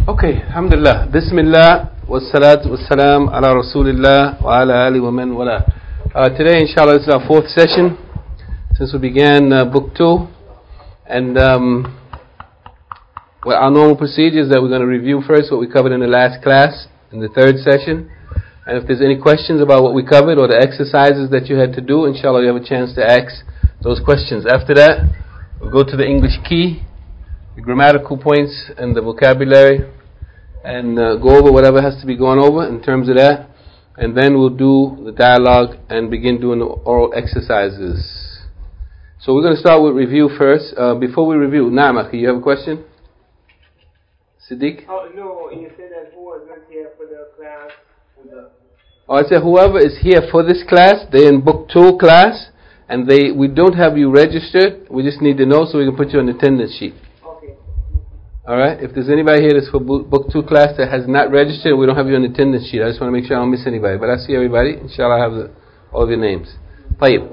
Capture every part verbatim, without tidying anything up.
Okay, alhamdulillah. Bismillah, wassalatu wassalam ala rasulillah wa ala ali wa man wala. Uh, today, inshallah, this is our fourth session since we began uh, book two. And um, well, our normal procedure is that we're going to review first what we covered in the last class, in the third session. And if there's any questions about what we covered or the exercises that you had to do, inshallah, you have a chance to ask those questions. After that, we'll go to the English key, the grammatical points and the vocabulary, and uh, go over whatever has to be gone over in terms of that, and then we'll do the dialogue and begin doing the oral exercises. So we're going to start with review first. Uh, before we review, Naam, Akhi, you have a question? Siddiq? Oh, no, you said that who was not here for the class. With the Oh, I said whoever is here for this class, they're in book two class, and they we don't have you registered. We just need to know so we can put you on the attendance sheet. Alright, if there's anybody here that's for book two class that has not registered, we don't have you on the attendance sheet. I just want to make sure I don't miss anybody. But I see everybody. Inshallah, I have the, all of your names. Tayyib.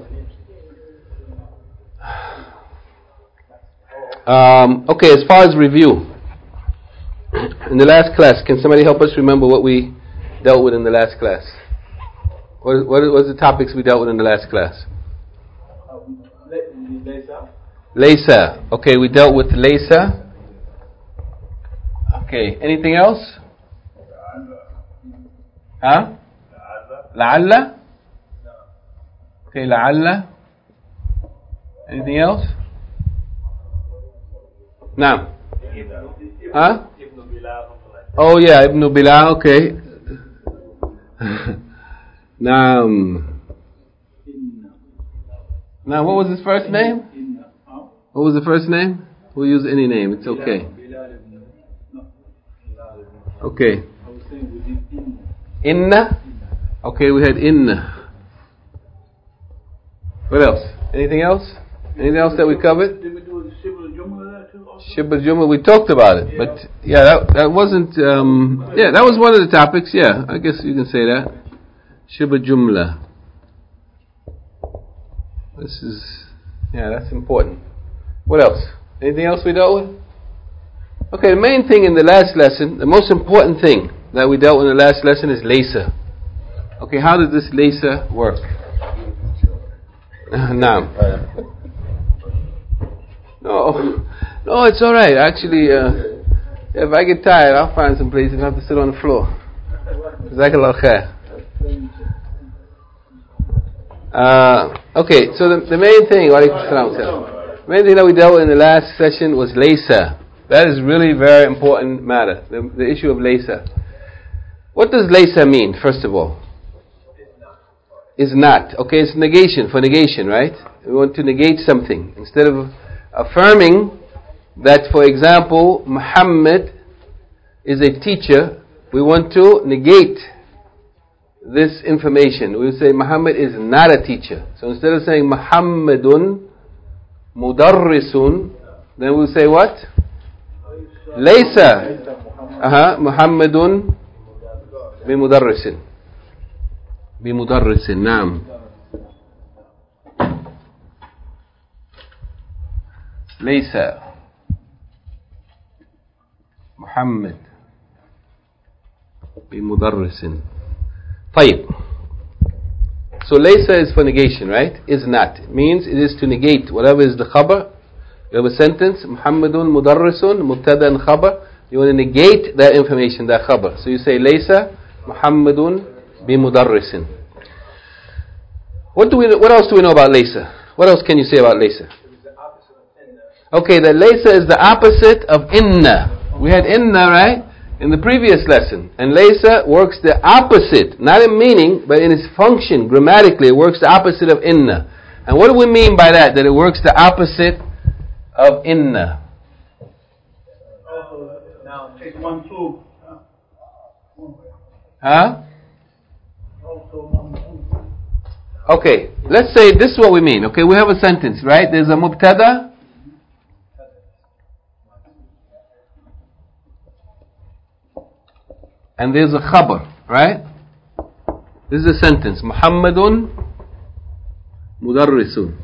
Um, okay, as far as review. In the last class, can somebody help us remember what we dealt with in the last class? What, what was the topics we dealt with in the last class? Laysa. Laysa. Okay, we dealt with Laysa. Okay, anything else? Huh? La'alla? Okay, la'alla. Anything else? Naam. Huh? Oh yeah, Ibn Bilal, okay. Naam. Now, what was his first name? What was the first name? We'll use any name, it's okay. Okay. Inna. Okay, we had inna. What else? Anything else? Anything else that we covered? Did we do Shibr al-Jumla there too? Shibr al-Jumla, we talked about it, but yeah, that that wasn't. Um, yeah, that was one of the topics. Yeah, I guess you can say that. Shibr al-Jumla. This is, yeah, that's important. What else? Anything else we dealt with? Okay, the main thing in the last lesson, the most important thing that we dealt with in the last lesson is Laysa. Okay, how does this Laysa work? Naam. No, no, it's alright. Actually, uh, if I get tired, I'll find some place and have to sit on the floor. Jazakallah khair. Uh, okay, so the, the main thing, the main thing that we dealt with in the last session was Laysa. That is really very important matter, the, the issue of Laysa. What does Laysa mean, first of all? Is not. Okay, it's negation, for negation, right? We want to negate something. Instead of affirming that, for example, Muhammad is a teacher, we want to negate this information. We say Muhammad is not a teacher. So instead of saying Muhammadun mudarrisun, then we'll say what? Laysa uh-huh, Muhammadun bimudarrisin. Bimudarrisin, naam. Laysa Muhammad bimudarrisin. طيب. So Laysa is for negation, right? Is not. It means it is to negate whatever is the khabar. You have a sentence, Muhammadun mudarrisun, mubtada and khabar. You want to negate that information, that khabar. So you say, Laysa Muhammadun bimudarrisin. What do we? What else do we know about Laysa? What else can you say about Laysa? Okay, that Laysa is the opposite of inna. We had inna, right? In the previous lesson. And Laysa works the opposite, not in meaning, but in its function, grammatically, it works the opposite of inna. And what do we mean by that? That it works the opposite of inna. Now, take one, two. Huh? Okay, let's say this is what we mean. Okay, we have a sentence, right? There's a mubtada. And there's a khabar, right? This is a sentence. Muhammadun mudarrisun.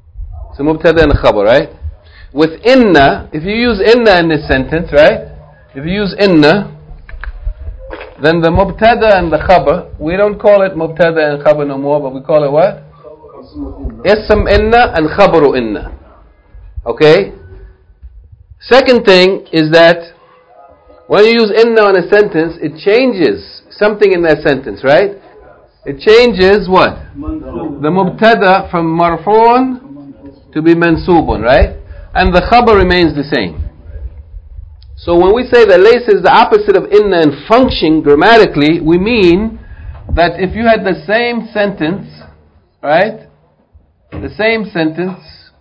So mubtada and khabar, right? With inna, if you use inna in this sentence, right? if you use inna, then the mubtada and the khabar, we don't call it mubtada and khabar no more, but we call it what? Ism inna and khabaru inna. Okay? Second thing is that when you use inna on a sentence, it changes something in that sentence, right? It changes what? The mubtada from marfu'un to be mansubun, right? And the khabar remains the same. So when we say that laysa is the opposite of inna in function grammatically, we mean that if you had the same sentence, right? The same sentence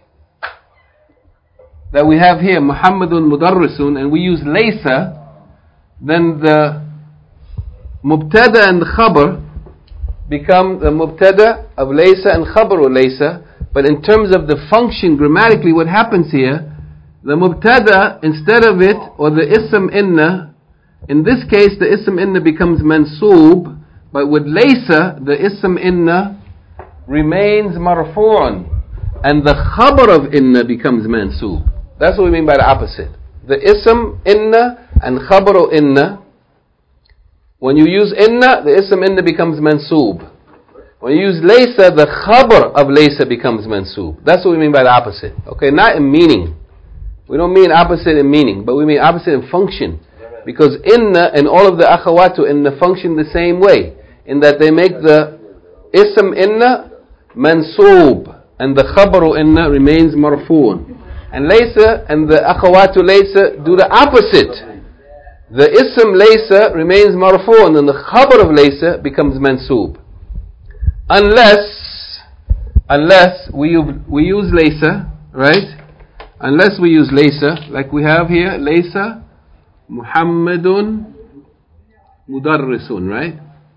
that we have here, Muhammadun mudarrisun, and we use laysa, then the mubtada and the khabar become the mubtada of laysa and khabaru laysa. But in terms of the function grammatically, what happens here, the mubtada, instead of it, or the ism inna, in this case the ism inna becomes mansoob, but with laysa, the ism inna remains marfu'un, and the khabar of inna becomes mansoob. That's what we mean by the opposite. The ism inna and khabaru inna, when you use inna, the ism inna becomes mansoob. When you use laysa, the khabar of laysa becomes mansoob. That's what we mean by the opposite. Okay, not in meaning. We don't mean opposite in meaning, but we mean opposite in function. Because inna and all of the akhawatu inna function the same way, in that they make the ism inna mansoob, and the khabaru inna remains marfu'un. And laysa and the akhawatu laysa do the opposite. The ism laysa remains marfu'un, and the khabar of laysa becomes mansoob. Unless, unless we, we use laysa, right? Unless we use laysa, like we have here, laysa Muhammadun mudarrisun, right?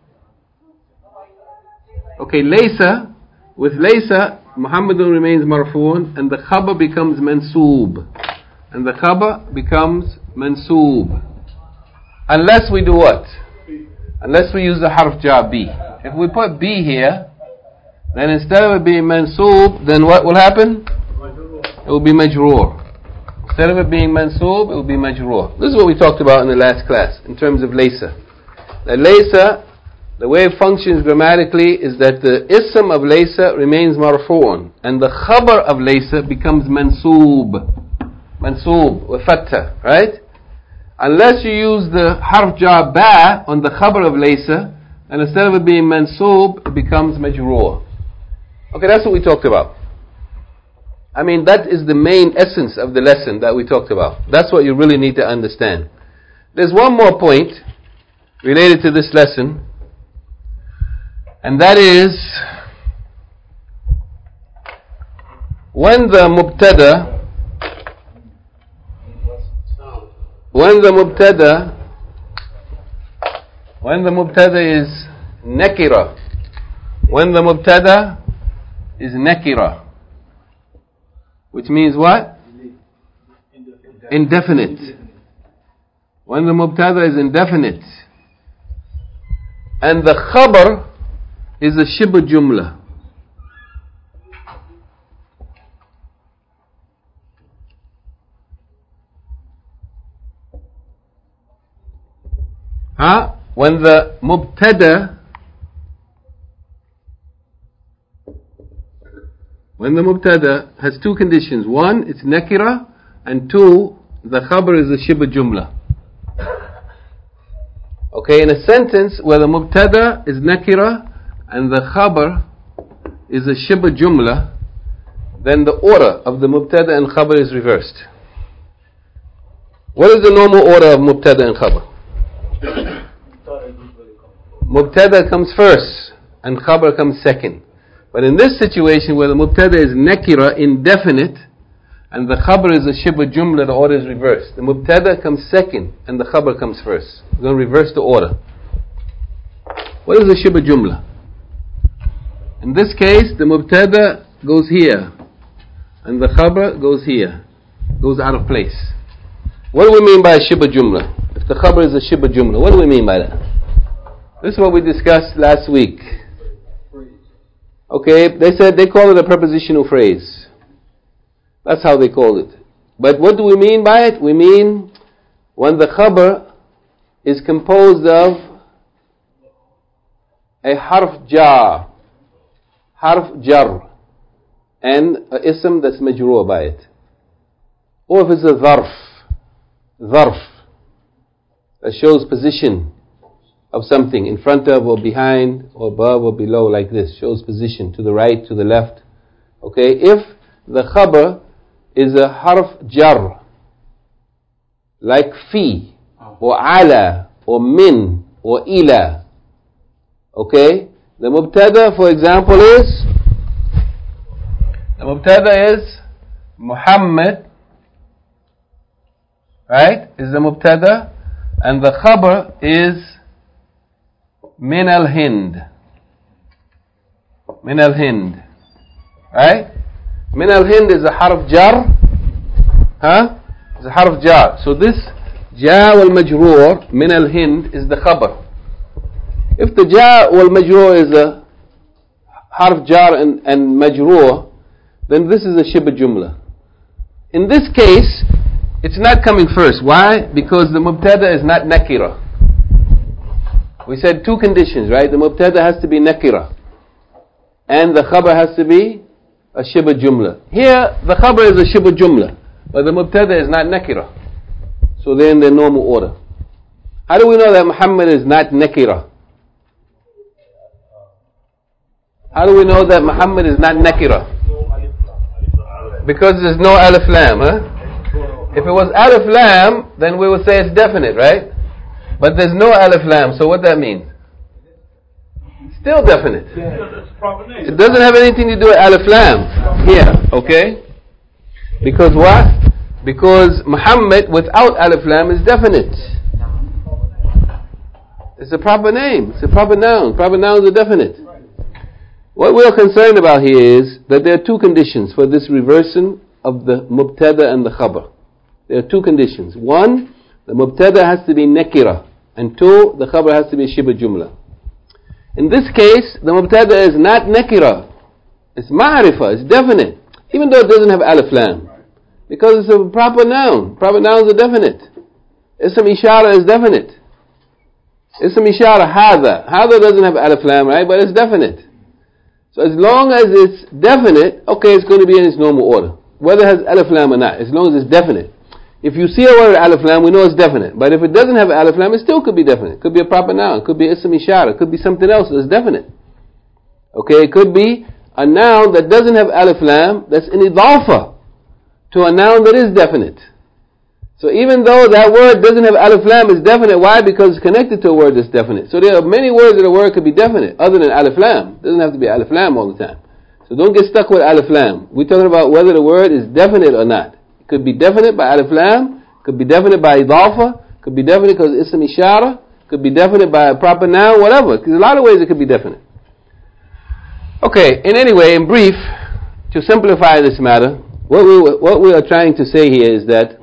Okay, laysa, with laysa, Muhammadun remains marfu'un, and the khabar becomes mansoob. And the khabar becomes mansoob. Unless we do what? Unless we use the harf jar B. If we put B here, then instead of it being mansoob, then what will happen? It will be majroor. Instead of it being mansoob, it will be majroor. This is what we talked about in the last class, in terms of laysa. The laysa, the way it functions grammatically is that the ism of laysa remains marfu'un, and the khabar of laysa becomes mansoob. Mansoob, wa fatta, right? Unless you use the harf jar ba on the khabar of laysa, and instead of it being mansoob, it becomes majroor. Okay, that's what we talked about. I mean, that is the main essence of the lesson that we talked about. That's what you really need to understand. There's one more point related to this lesson, and that is when the mubtada when the mubtada when the mubtada is nakira when the mubtada is nakira, which means what? Indefinite. When the mubtada is indefinite and the khabar is a shibh jumla. Huh? When the mubtada when the mubtada has two conditions. One, it's nakira, and two, the khabar is a shibh jumla. Okay, in a sentence where the mubtada is nakira and the khabar is a shibh jumla, then the order of the mubtada and khabar is reversed. What is the normal order of mubtada and khabar? Mubtada comes first and khabar comes second. But in this situation where the mubtada is nakira, indefinite, and the khabar is a shibh jumla, the order is reversed. The mubtada comes second and the khabar comes first. We're going to reverse the order. What is a shibh jumla? In this case, the mubtada goes here and the khabar goes here, goes out of place. What do we mean by a shibh jumla? If the khabar is a shibh jumla, what do we mean by that? This is what we discussed last week. Okay, they said they call it a prepositional phrase. That's how they call it. But what do we mean by it? We mean when the khabar is composed of a harf jar, harf jar, and a ism that's majroor by it. Or if it's a dharf, dharf, that shows position of something, in front of or behind or above or below, like this, shows position, to the right, to the left. Okay, if the khabar is a harf jar, like fi, or ala, or min, or ila, okay, the mubtada, for example, is, the mubtada is Muhammad, right, is the mubtada, and the khabar is min al-Hind, min al-Hind, right? Min al-Hind is a harf jar, huh? It's a harf jar. So this ja wal majroor min al-Hind is the khabar. If the ja wal majroor is a harf jar and, and majroor, then this is a shibh jumla. In this case, it's not coming first. Why? Because the mubtada is not nakira. We said two conditions, right? The mubtada has to be nakira, and the khabar has to be a shibh jumla. Here, the khabar is a shibh jumla, but the mubtada is not nakira. So they're in their normal order. How do we know that Muhammad is not nakira? How do we know that Muhammad is not nakira? Because there's no alif lam, huh? If it was alif lam, then we would say it's definite, right? But there's no alif lam, so what that means? Still definite. It doesn't have anything to do with alif lam here, okay? Because what? Because Muhammad without alif lam is definite. It's a proper name. It's a proper noun. Proper nouns are definite. What we are concerned about here is that there are two conditions for this reversing of the mubtada and the khabar. There are two conditions. One, the mubtada has to be nakira, and two, the khabar has to be shibh jumla. In this case, the mubtada is not nakira. It's ma'rifah, it's definite, even though it doesn't have alif lam, because it's a proper noun. Proper nouns are definite. Ism ishara is definite. Ism ishara hadha. Hadha doesn't have alif lam, right? But it's definite. So as long as it's definite, okay, it's going to be in its normal order, whether it has alif lam or not, as long as it's definite. If you see a word alif lam, we know it's definite. But if it doesn't have alif lam, it still could be definite. It could be a proper noun. It could be ism ishara. It could be something else that's definite. Okay, it could be a noun that doesn't have alif lam, that's an idafa to a noun that is definite. So even though that word doesn't have alif lam, it's definite. Why? Because it's connected to a word that's definite. So there are many words that a word could be definite other than alif lam. It doesn't have to be alif lam all the time. So don't get stuck with alif lam. We're talking about whether the word is definite or not. It could be definite by alif lam, could be definite by idafa, could be definite because ism ishara, could be definite by a proper noun, whatever. Because a lot of ways it could be definite. Okay, in any way, in brief, to simplify this matter, what we, what we are trying to say here is that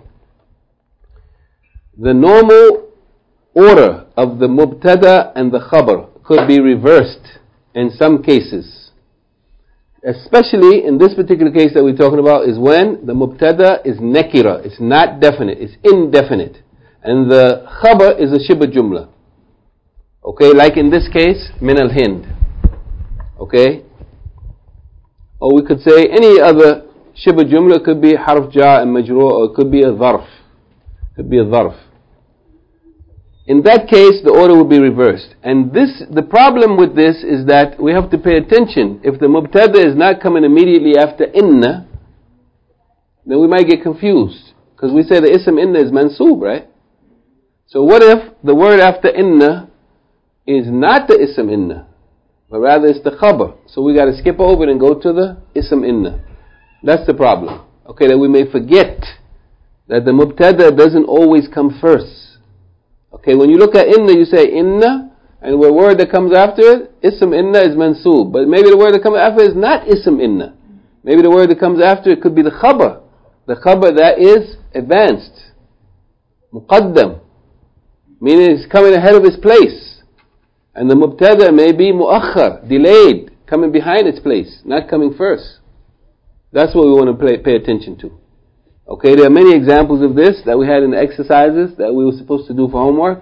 the normal order of the mubtada and the khabar could be reversed in some cases. Especially in this particular case that we're talking about is when the mubtada is nakira, it's not definite, it's indefinite. And the khabar is a shibh jumla. Okay, like in this case, min al-Hind. Okay? Or we could say any other shibh jumla, could be harf jar and majroor, or it could be a dharf. Could be a dharf. In that case, the order will be reversed. And this, the problem with this is that we have to pay attention. If the mubtada is not coming immediately after inna, then we might get confused. Because we say the ism inna is mansoob, right? So what if the word after inna is not the ism inna, but rather it's the khabar? So we got to skip over it and go to the ism inna. That's the problem. Okay, that we may forget that the mubtada doesn't always come first. Okay, when you look at inna, you say inna, and the word that comes after it, ism inna is mansoob. But maybe the word that comes after it is not ism inna. Maybe the word that comes after it could be the khabar. The khabar that is advanced. Muqaddam. Meaning it's coming ahead of its place. And the mubtada may be muakhar, delayed, coming behind its place, not coming first. That's what we want to pay, pay attention to. Okay, there are many examples of this that we had in the exercises that we were supposed to do for homework.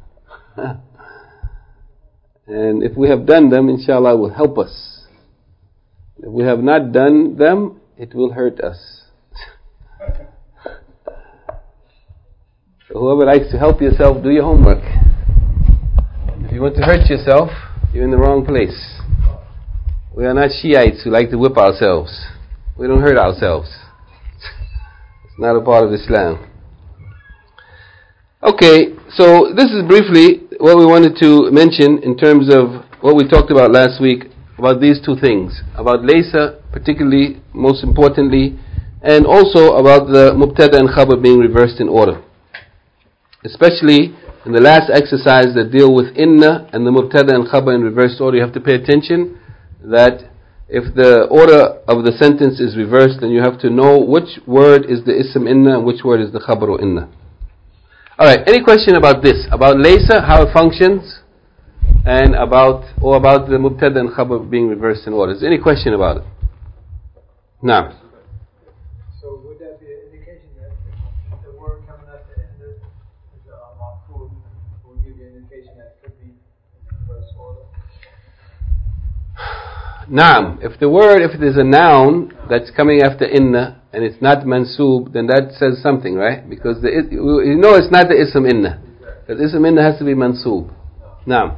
And if we have done them, inshallah, it will help us. If we have not done them, it will hurt us. So whoever likes to help yourself, do your homework. If you want to hurt yourself, you're in the wrong place. We are not Shiites who like to whip ourselves. We don't hurt ourselves. It's not a part of Islam. Okay, so this is briefly what we wanted to mention in terms of what we talked about last week about these two things, about laysa particularly, most importantly, and also about the mubtada and khabar being reversed in order. Especially in the last exercise that deal with inna and the mubtada and khabar in reversed order, you have to pay attention that if the order of the sentence is reversed, then you have to know which word is the ism inna and which word is the khabaru inna. Alright, any question about this? About laysa, how it functions, and about, or about the mubtada and khabar being reversed in order? Is there any question about it? Now. So would that be an indication that if the word coming at the end is a maf'ul, will give you an indication that it could be in the reverse order? Naam. If the word, if it is a noun that's coming after inna, and it's not mansoob, then that says something, right? Because the, you know it's not the ism inna. The ism inna has to be mansoob. Naam.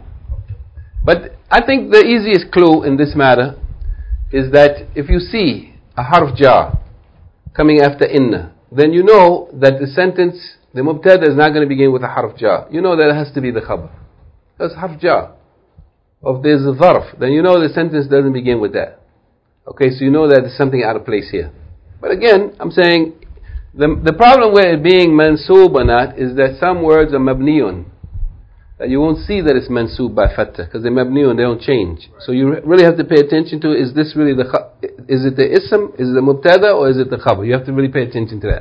But I think the easiest clue in this matter is that if you see a harf jar coming after inna, then you know that the sentence, the mubtada is not going to begin with a harf jar. You know that it has to be the khabar. That's harf jar. If there's a dharf, then you know the sentence doesn't begin with that. Okay, so you know that there's something out of place here. But again, I'm saying, the the problem with it being mansoob or not is that some words are mabniyun, that you won't see that it's mansoob by fattah, because they're mabniyun, they don't change. So you really have to pay attention to, is this really the, is it the ism, is it the mubtada, or is it the khabar? You have to really pay attention to that.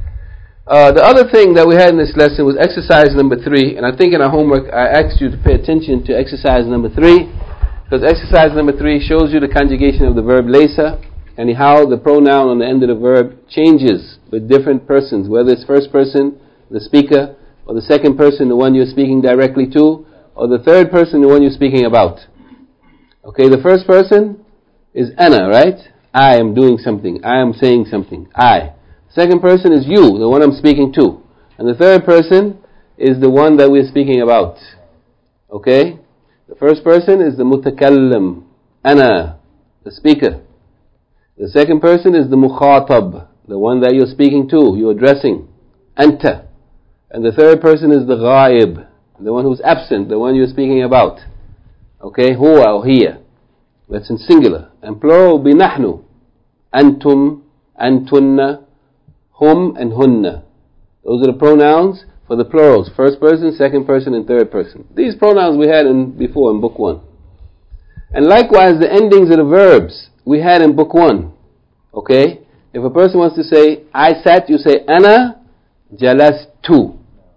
Uh, the other thing that we had in this lesson was exercise number three, and I think in our homework I asked you to pay attention to exercise number three, because exercise number three shows you the conjugation of the verb laysa, and how the pronoun on the end of the verb changes with different persons, whether it's first person, the speaker, or the second person, the one you're speaking directly to, or the third person, the one you're speaking about. Okay, the first person is ana, right? I am doing something, I am saying something, I. Second person is you, the one I'm speaking to. And the third person is the one that we're speaking about. Okay? The first person is the mutakallim, ana, the speaker. The second person is the mukhatab, the one that you're speaking to, you're addressing, anta. And the third person is the ghaib, the one who's absent, the one you're speaking about. Okay? Huwa or hiya. That's in singular. And plural will be nahnu, antum, antunna, hum and hunna. Those are the pronouns for the plurals. First person, second person, and third person. These pronouns we had in before in book one. And likewise the endings of the verbs we had in book one. Okay? If a person wants to say, I sat, you say, ana jalastu.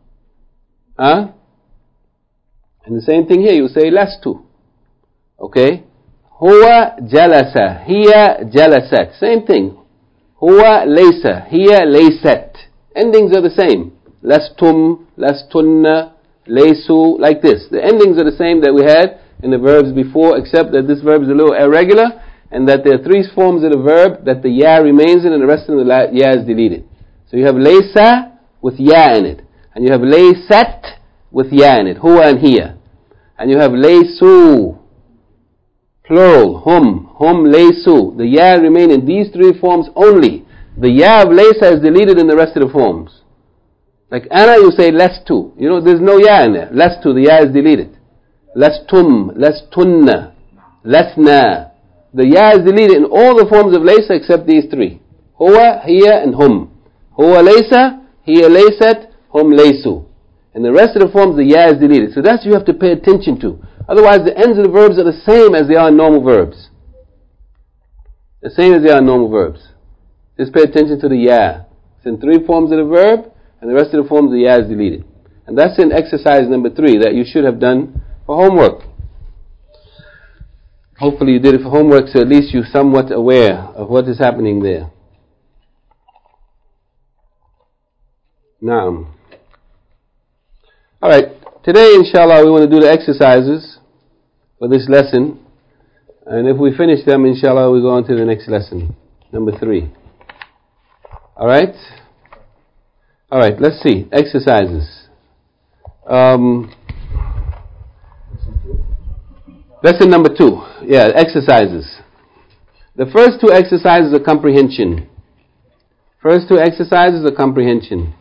Huh? And the same thing here, you say, lastu. Okay? Huwa jalasa. Hiya jalasat. Same thing. Huwa laysa, hiya laysat. Endings are the same. Lastum, lastunna, laysu, like this. The endings are the same that we had in the verbs before, except that this verb is a little irregular, and that there are three forms of the verb that the ya remains in, and the rest of the la- ya is deleted. So you have laysa with ya in it, and you have laysat with ya in it, huwa and hiya. And you have laysu, plural, hum, hum, laysu. The ya remain in these three forms only. The ya of laysa is deleted in the rest of the forms. Like ana, you say lastu. You know, there's no ya in there. Lastu, the ya is deleted. Lastum, lastunna, lasna. The ya is deleted in all the forms of laysa except these three. Huwa, hiya, and hum. Huwa laysa, hiya laysat, hum laysu. In the rest of the forms, the ya is deleted. So that's what you have to pay attention to. Otherwise, the ends of the verbs are the same as they are in normal verbs. The same as they are in normal verbs. Just pay attention to the ya. It's in three forms of the verb, and the rest of the forms, the ya is deleted. And that's in exercise number three that you should have done for homework. Hopefully you did it for homework, so at least you're somewhat aware of what is happening there. Naam. Alright, today inshallah we want to do the exercises for this lesson. And if we finish them, inshallah, we go on to the next lesson, number three. Alright? Alright, let's see. Exercises. Um, lesson number two. Yeah, exercises. The first two exercises are comprehension. First two exercises are comprehension.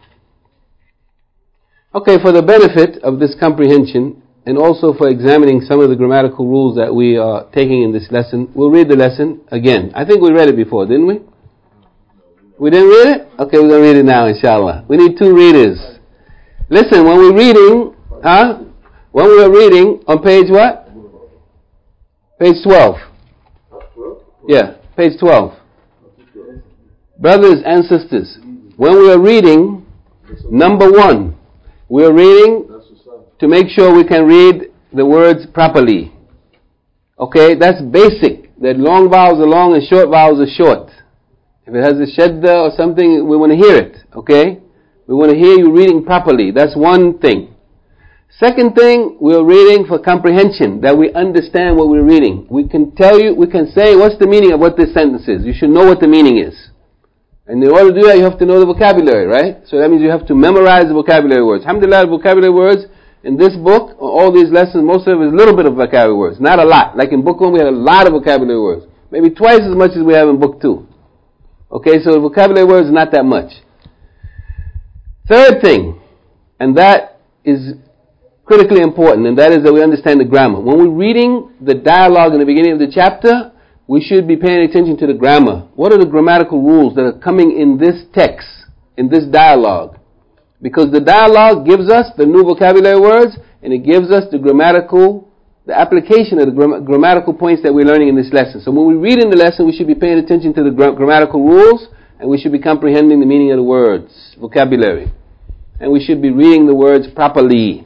Okay, for the benefit of this comprehension, and also for examining some of the grammatical rules that we are taking in this lesson, we'll read the lesson again. I think we read it before, didn't we? We didn't read it? Okay, we're going to read it now, inshallah. We need two readers. Listen, when we're reading, huh? When we are reading, on page what? Page twelve. Yeah, page twelve. Brothers and sisters, when we are reading, number one, we are reading to make sure we can read the words properly. Okay, that's basic. That long vowels are long and short vowels are short. If it has a shadda or something, we want to hear it. Okay? We want to hear you reading properly. That's one thing. Second thing, we're reading for comprehension, that we understand what we're reading. We can tell you, we can say, what's the meaning of what this sentence is? You should know what the meaning is. And in order to do that, you have to know the vocabulary, right? So that means you have to memorize the vocabulary words. Alhamdulillah, the vocabulary words in this book, all these lessons, most of it is a little bit of vocabulary words, not a lot. Like in book one, we had a lot of vocabulary words. Maybe twice as much as we have in book two. Okay, so the vocabulary words is not that much. Third thing, and that is critically important, and that is that we understand the grammar. When we're reading the dialogue in the beginning of the chapter, we should be paying attention to the grammar. What are the grammatical rules that are coming in this text, in this dialogue? Because the dialogue gives us the new vocabulary words, and it gives us the grammatical, the application of the gram- grammatical points that we're learning in this lesson. So when we read in the lesson, we should be paying attention to the gra- grammatical rules, and we should be comprehending the meaning of the words, vocabulary. And we should be reading the words properly.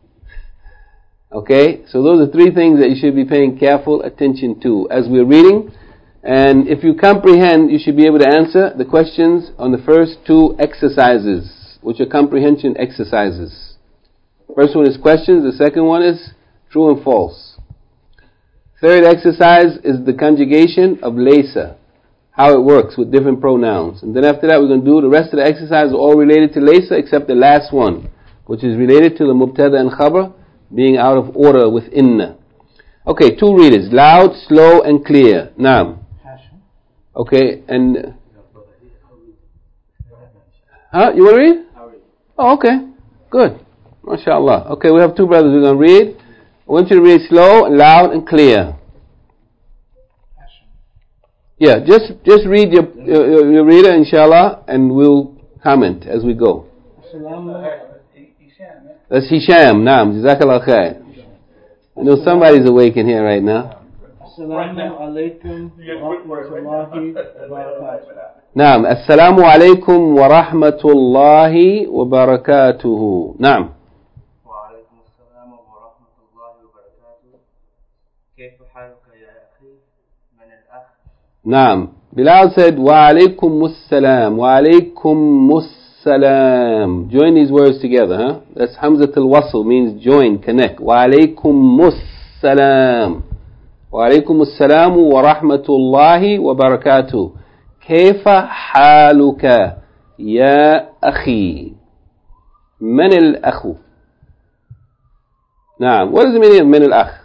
Okay? So those are three things that you should be paying careful attention to as we're reading. And if you comprehend, you should be able to answer the questions on the first two exercises, which are comprehension exercises. First one is questions, the second one is true and false. Third exercise is the conjugation of laysa, how it works with different pronouns. And then after that we're going to do the rest of the exercises all related to laysa except the last one, which is related to the mubtada and khabar being out of order with inna. Okay, two readers, loud, slow and clear. Naam. Okay, and... Huh? You want to read? Oh, okay. Good. MashaAllah. Okay, we have two brothers who are going to read. I want you to read slow, loud and clear. Yeah, just just read your, your, your reader, inshallah, and we'll comment as we go. That's Hisham. Naam. Jazakallah khair. I know somebody's awake in here right now. Assalamu alaikum wa rahmatullahi wa barakatuh. Naam. Assalamu alaikum wa rahmatullahi wa barakatuhu. Naam. Wa alaikum assalam wa rahmatullahi wa barakatuh. كيف حالك يا أخي من الأخ? Naam. Bilal said, wa alaikum assalam. Wa alaikum assalam. Join these words together, huh? That's Hamzatul Wasl, means join, connect. Wa alaikum assalam. Wa alaikum assalam wa rahmatullahi wa barakatuh. كيف حالك يا أخي من الأخ? نعم. What is the meaning of من الأخ?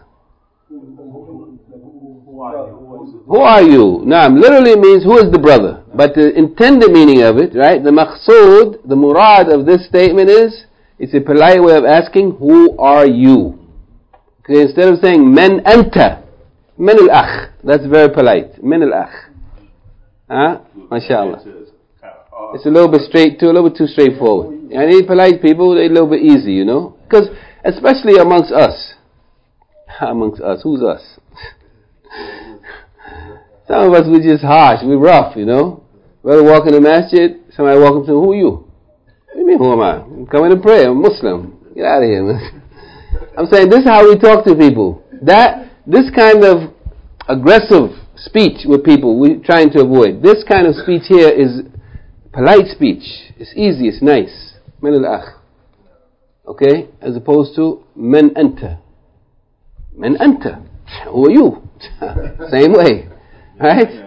Who are you? Naam, literally means who is the brother. But the intended meaning of it, right? The maqsood, the murad of this statement is, it's a polite way of asking, who are you? Okay, instead of saying men anta, men al-akh. That's very polite. Men al-akh. Huh? MashaAllah. It's a little bit straight, too, a little bit too straightforward. I need polite people, they're a little bit easy, you know? Because, especially amongst us. Amongst us. Who's us? Some of us, we're just harsh, we're rough, you know. Brother walk in the masjid, somebody walk up to him, who are you? What do you mean, who am I? I'm coming to pray, I'm Muslim. Get out of here, man. I'm saying this is how we talk to people. That, this kind of aggressive speech with people, we're trying to avoid. This kind of speech here is polite speech. It's easy, it's nice. من الأخ. Okay, as opposed to من أنت. من أنت. Who are you? Same way, right?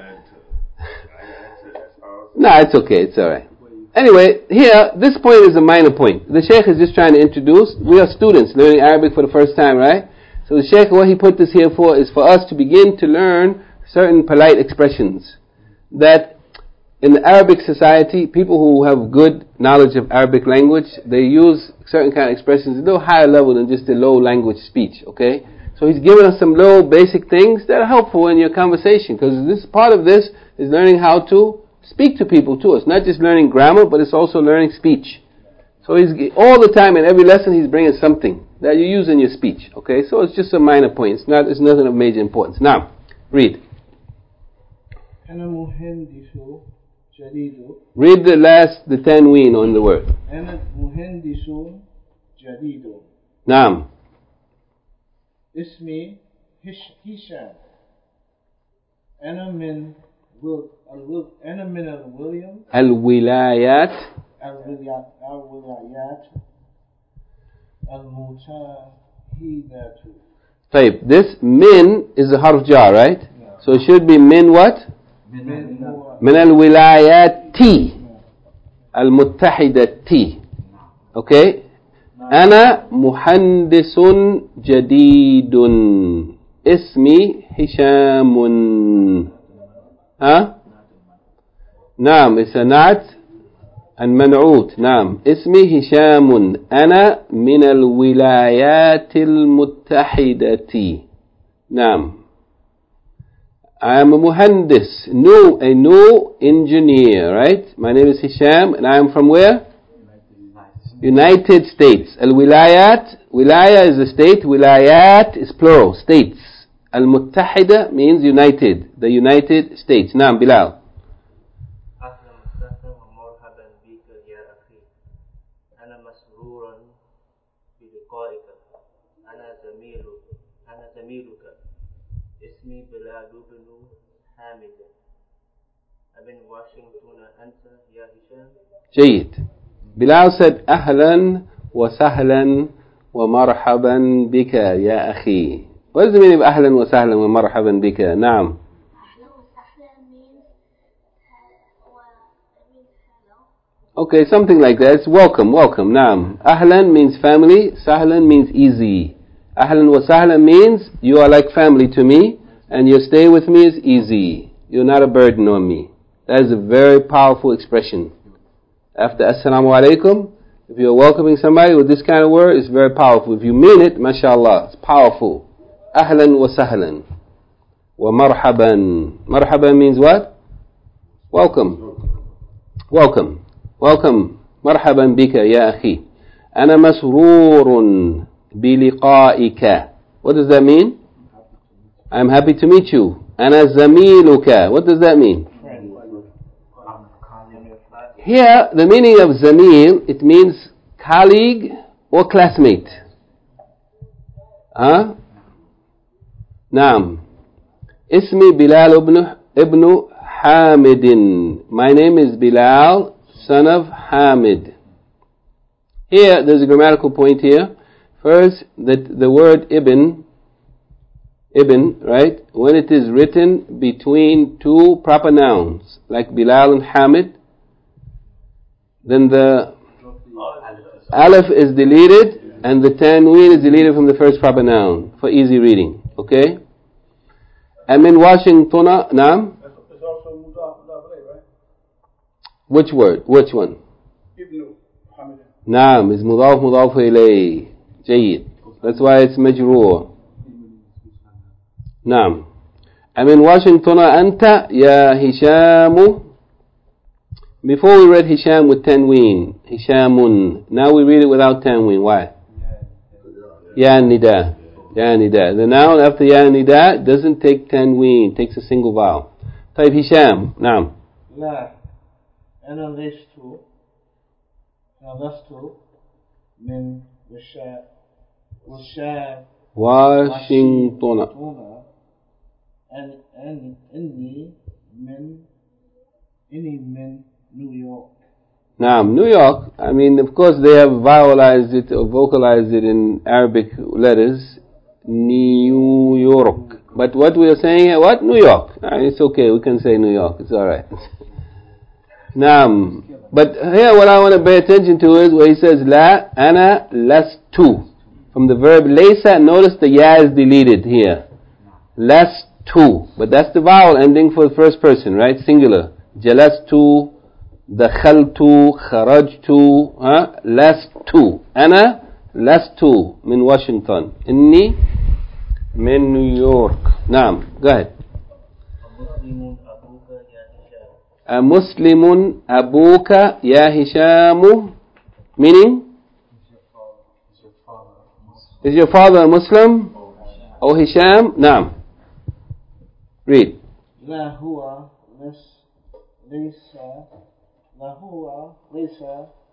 No, it's okay, it's alright. Anyway, here, this point is a minor point. The Shaykh is just trying to introduce, we are students learning Arabic for the first time, right? So the Shaykh, what he put this here for is for us to begin to learn certain polite expressions that in the Arabic society, people who have good knowledge of Arabic language, they use certain kind of expressions at a little higher level than just the low language speech, okay? So he's given us some little basic things that are helpful in your conversation, because this part of this is learning how to speak to people too. It's not just learning grammar, but it's also learning speech. So he's all the time in every lesson he's bringing something that you use in your speech. Okay, so it's just a minor point. It's not. It's nothing of major importance. Now, read. أنا مهندس جديد. Read the last, the tanween on the word. أنا مهندس جديد. نعم. اسمي هشام. أنا من الو... أنا من الولايات. الولايات. الولايات المتحدة. طيب, this min is a harf jar, right? Yeah. So it should be min what? من, من الولايات المتحدة. Okay? أنا مهندس جديد. اسمي هشام. ها؟ نعم, it's a نعت المنعوت. نعم, اسمي هشام. أنا من الولايات المتحدة. نعم, I am a muhandis, new, a new engineer, right? My name is Hisham, and I am from where? United States. Al-Wilayat, Wilaya is a state, Wilayat is plural, states. Al-Muttahida means united, the United States. Naam, Bilal. أهلا وسهلا ومرحبا بك يا أخي. أنا مسرور بلقائك. أنا زميلك. أنا زميلك. اسمي بلال بن حامد. من واشنطن أنت يا هشام. جيد. Bilal said أهلا وسهلا ومرحبا بك يا أخي. What does it mean of أهلا وسهلا ومرحبا بك? نعم. Okay, something like that. It's welcome, welcome. Naam. Ahlan means family. Sahlan means easy. Ahlan wa sahlan means you are like family to me, and your stay with me is easy. You're not a burden on me. That is a very powerful expression. After Assalamu alaikum, if you're welcoming somebody with this kind of word, it's very powerful. If you mean it, mashallah, it's powerful. Ahlan wa sahlan. Wa marhaban. Marhaban means what? Welcome. Welcome. Welcome. مرحبا بك يا أخي. أنا مسرور بلقائك. What does that mean? I'm happy to meet you. أنا زميلك. What does that mean? Here, the meaning of zamil, it means colleague or classmate. Huh? نعم. اسمي بلال ابن ابن حامد. My name is Bilal, son of Hamid. Here, there's a grammatical point here. First, that the word ibn, ibn, right, when it is written between two proper nouns, like Bilal and Hamid, then the alif is deleted, and the tanween is deleted from the first proper noun, for easy reading, okay? And in Washington, naam? Which word? Which one? Ibn Hamid. Naam, is mudaf mudaf ilay. Jayyid. That's why it's majroor. Naam. I mean, Washington anta ya Hishamu. Before we read Hisham with tanween, Hishamun. Now we read it without tanween. Why? Ya nida. Ya nida. The noun after ya nida doesn't take tanween, takes a single vowel. Type Hisham. Naam. لا أنا لست أنا لست من وشا وشا واشنطن. أن أن إني من إني من نيويورك. Now, New York, I mean, of course they have vowelized it or vocalized it in Arabic letters, New York. But what we are saying here, what? New York. Ah, it's okay, we can say New York, it's alright. Now, but here what I want to pay attention to is where he says, La, ana, lastu. From the verb laysa, notice the ya is deleted here. Lastu. But that's the vowel ending for the first person, right? Singular. Jalastu, dakhaltu, kharajtu, huh? Lastu. Ana, lastu, min Washington. Inni, min New York. Naam, go ahead. A Muslimun abuka ya Hishamu, meaning? Is your father a Muslim? Oh Hisham? Naam. Read. لا هو ليس لا هو ليس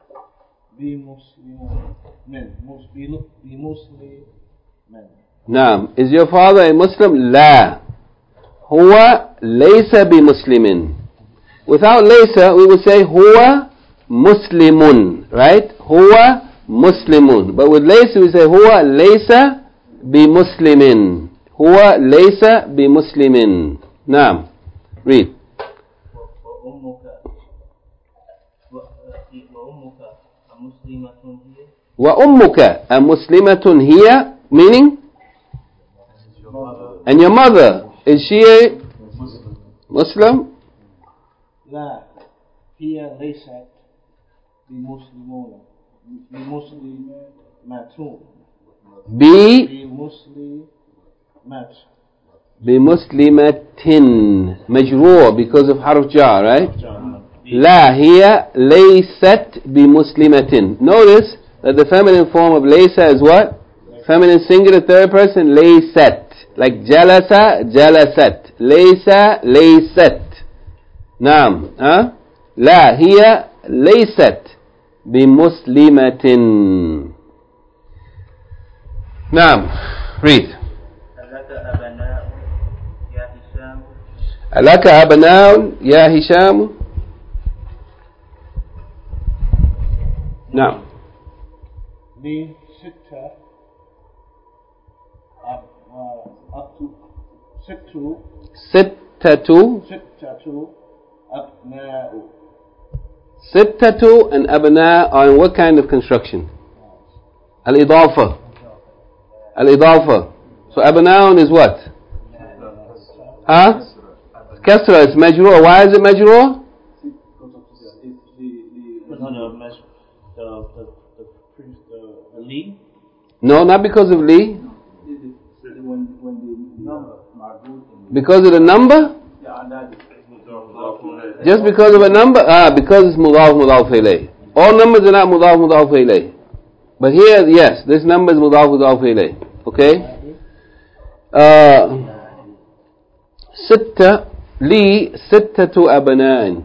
بمسلم من بمسلم من. Naam. Is your father a Muslim? La. Huwa laysa bimuslimin. Without laysa, we would say huwa muslimun, right? Huwa muslimun. But with laysa, we say huwa laysa bimuslimin. Huwa laysa bimuslimin. Naam. Read. Wa ummuka a muslimatun hiya, meaning? And your mother, is she a Muslim? لا هي ليست بمسلمون بمسلمات B بمسلمات بمسلمة مجرور because of حرف جار, right? لا هي ليست بمسلمة. Notice that the feminine form of laysa is what? Feminine singular third person, laysat. Like jalasa, jalasat. Laysa, laysat. نعم ها لا هي ليست بمسلمة. نعم read. ألك أبناء يا هشام؟ نعم. لي ستة أب أب ستة ستة ستة أبناء. ستة and أبناء are in what kind of construction? الإضافة. الإضافة. So أبناء is what? Huh? Kasra, it's majrur. Why is it majrur? No, not because of li. Because of the number? Just because of a number? Ah, because it's mudaf mudaf ilayh. All numbers are not mudaf mudaf ilayh. But here, yes, this number is mudaf mudaf ilayh. Okay? Uh, ستة لي ستة أبناء.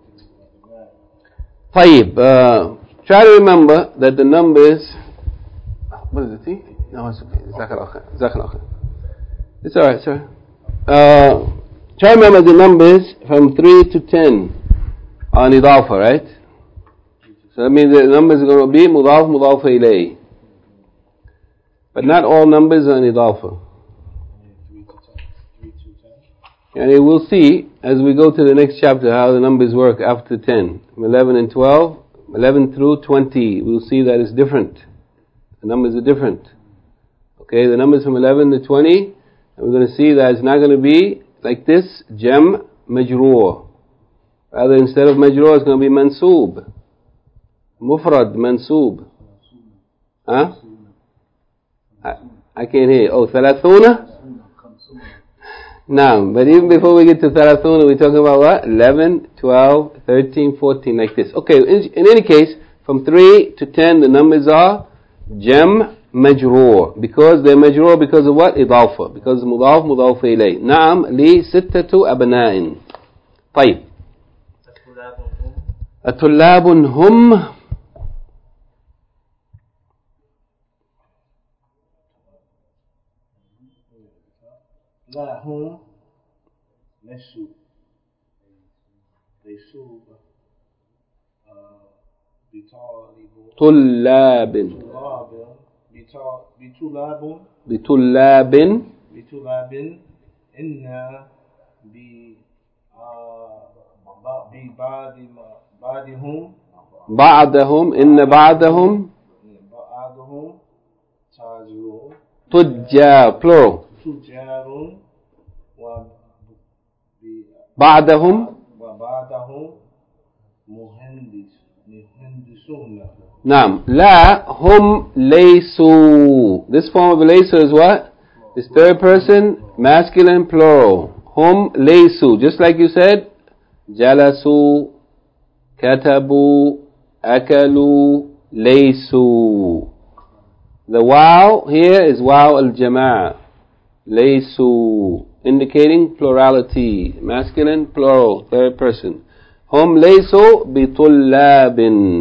طيب, uh, try to remember that the numbers. What is it? No, it's okay. جزاك الله خير. جزاك الله خير. It's alright, sir. Uh, try to remember the numbers from three to ten on idafa, right? So that means the numbers are going to be mudaf mudaf ilayh. But not all numbers are in idafa. And we'll see as we go to the next chapter how the numbers work after ten. From eleven and twelve, eleven through twenty, we'll see that it's different. The numbers are different. Okay, the numbers from eleven to twenty, and we're going to see that it's not going to be like this, jam majroor. Rather, instead of majroor, it's going to be mansoob. Mufrad, mansoob. Huh? I, I can't hear you. Oh, thalathuna? Now, but even before we get to thalathuna, we're talking about what? eleven, twelve, thirteen, fourteen, like this. Okay, in, in any case, from three to ten, the numbers are jam majroor. Because they're majroor because of what? Idafa. Because mudaf, mudaf ilay. Naam, li sittatu abna'in. طيب. أطلاب هم لا هم ليسوا ليسوا بطالب طلاب طلاب بطا- بطلاب بطلاب بطلاب إن ب آه، ب- ببعض ما- بعضهم بعدهم إن بعدهم بعضهم تاجر تجار plural تجار و بعدهم وبعضهم مهندس مهندسون. نعم لا هم ليسوا. This form of ليسوا is what? It's third person masculine plural. هم ليسوا, just like you said جلسوا كتبوا أكلوا ليسوا. The wow here is wow al-jama'a. ليسوا, indicating plurality, masculine plural, third person. هم ليسوا بطلاب.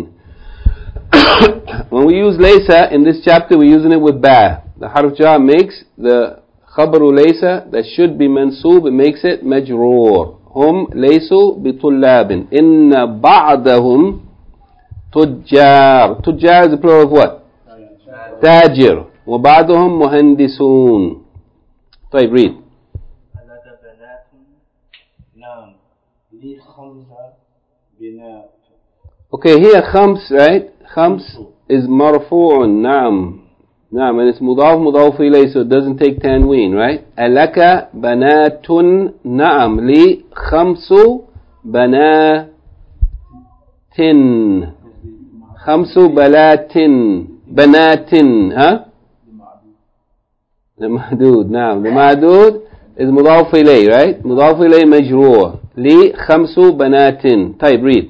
When we use laysa in this chapter, we're using it with ba. The harf jar makes the khabaru laysa that should be mansoob, it makes it majroor. هم ليسوا بطلاب إن بعضهم تجار. تجار is the plural of what? تاجر. وبعضهم مهندسون. طيب read. ألك بنات؟ نعم لي خمسة بنات. Okay, here خمس, right? خمس is مرفوع. نعم نعم, and it's مضاف مضاف إليه, so it doesn't take tanween, right? ألك بنات؟ نعم لي خمس بنات. خمس بنات بنات ها المحدود. نعم the معدود is مضاف إليه, right? مضاف إليه مجرور. لي خمس بنات. طيب read.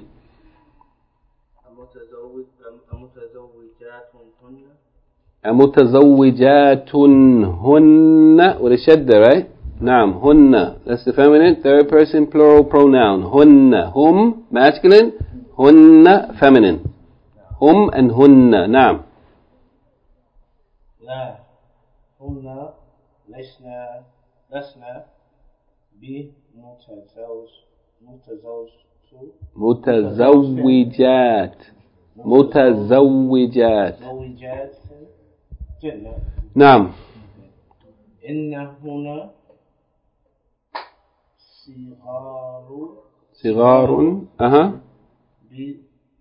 أمتزوج أمتزوجات هن؟ متزوجات هن ولشدة, right? نعم هن, that's the feminine third person plural pronoun. هن هم masculine, هن feminine. هم and هن. نعم لا هن لسنا لسنا بمتزوج متزوج متزوجات متزوجات. زوجات جنة. نعم إن هنا صغار صغار أها ب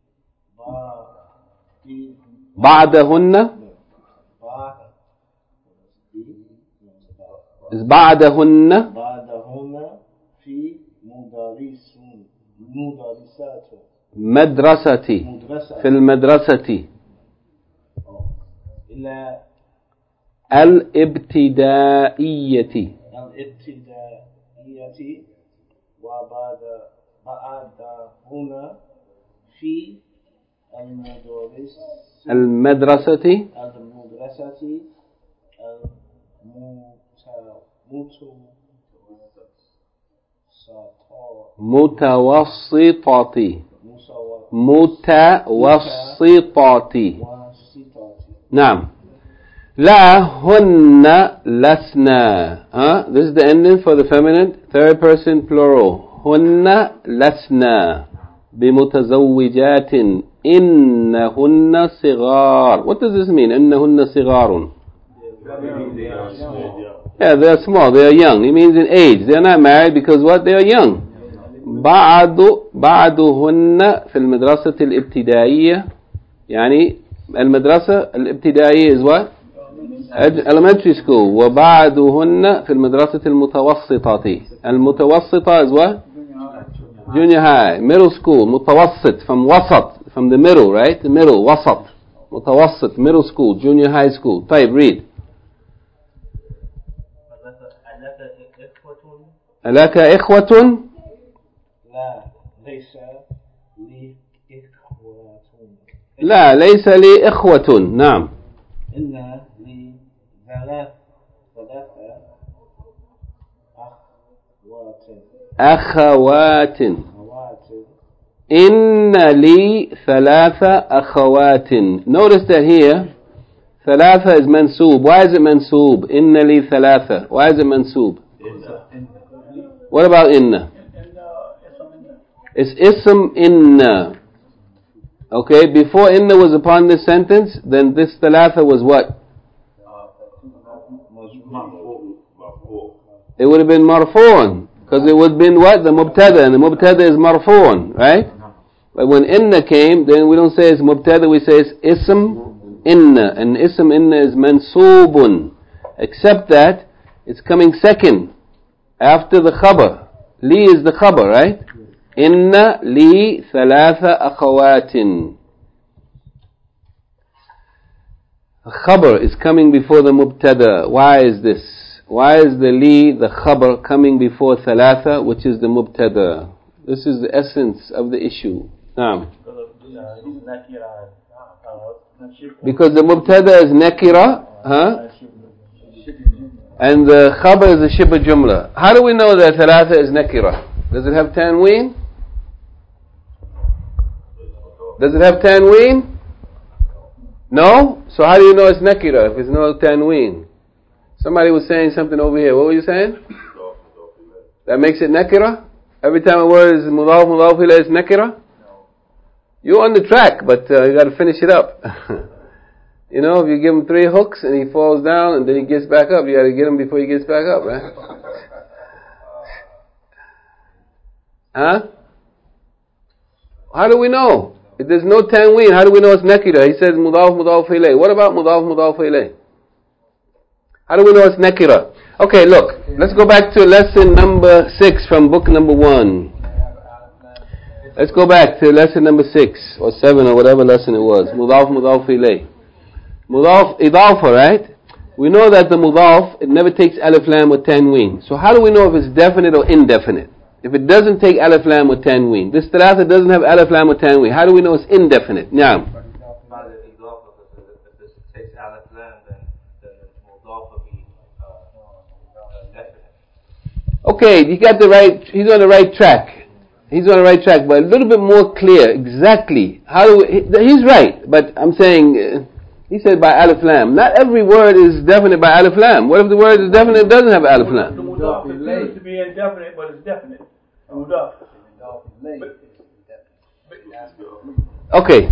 ب بعدهن بعد is بعدهن بعدهن في مدرس مدرسات مدرستي مدرسة في المدرسة إلى الابتدائية الابتدائية وبعد بعدهن في المدرس المدرسة المدرسة متوسطة متوسطة. نعم لا هن لسنا. huh? This is the ending for the feminine third person plural. هن لسنا بمتزوجات إنهن صغار. What does this mean? إنهن صغار. Yeah, they are small, they are young. It means in age. They are not married because what? They are young. بعد بعدهن في المدرسة الابتدائية. يعني المدرسة الابتدائية is what? Elementary school. وبعدهن في المدرسة المتوسطة. المتوسطة is what? Junior high. Middle school. متوسط from وسط, from the middle, right? The middle. وسط. متوسط. Middle school. Junior high school. طيب read. ألك إخوة؟ لا ليس لي إخوة. لا ليس لي إخوة. نعم إن لي ثلاث ثلاثة أخوات أخوات. أخوات. إن لي ثلاث أخوات. Notice that here ثلاثة is منسوب. Why is it منسوب? إن لي ثلاثة. Why is it منسوب? What about إن? It's اسم إن. Okay, before inna was upon this sentence, then this thalatha was what? It would have been marfu'un, because it would have been what? The mubtada, and the mubtada is marfu'un, right? But when inna came, then we don't say it's mubtada, we say it's ism inna, and ism inna is mansubun, except that it's coming second, after the khabar. Li is the khabar, right? Inna li thalatha akhawatin. Khabar is coming before the mubtada. Why is this? Why is the li, the khabar, coming before thalatha, which is the mubtada? This is the essence of the issue. Naam. Because the mubtada is nakira, huh? And the khabar is a shibh jumla. How do we know that thalatha is nakira? Does it have tanween? Does it have tanween? No? So how do you know it's nakira if it's no tanween? Somebody was saying something over here. What were you saying? That makes it nakira? Every time a word is mudaf, mudaf ilayh is nakira? You're on the track, but uh, you got to finish it up. You know, if you give him three hooks and he falls down and then he gets back up, you got to get him before he gets back up, right? Huh? How do we know? If there's no tanween, how do we know it's nakira? He says mudaf, mudaf ilayh. What about mudaf, mudaf ilayh? How do we know it's nakira? Okay, look. Let's go back to lesson number six from book number one. Let's go back to lesson number six or seven or whatever lesson it was. Mudaf, mudaf ilayh. Mudaf, idafa, right? We know that the mudaf, it never takes alif lam with tanween. So how do we know if it's definite or indefinite? If it doesn't take alif lam with tanween. This thalatha doesn't have alif lam with tanween. How do we know it's indefinite? Naam. If this takes alif lam, then the mudaf will be definite. Okay, you got the right, he's on the right track. He's on the right track, but a little bit more clear, exactly. How do we, he's right, but I'm saying, uh, he said by alif lam. Not every word is definite by alif lam. What if the word is definite, it doesn't have alif lam? The mudaf appears to be indefinite, but it's definite. The mudaf. Okay.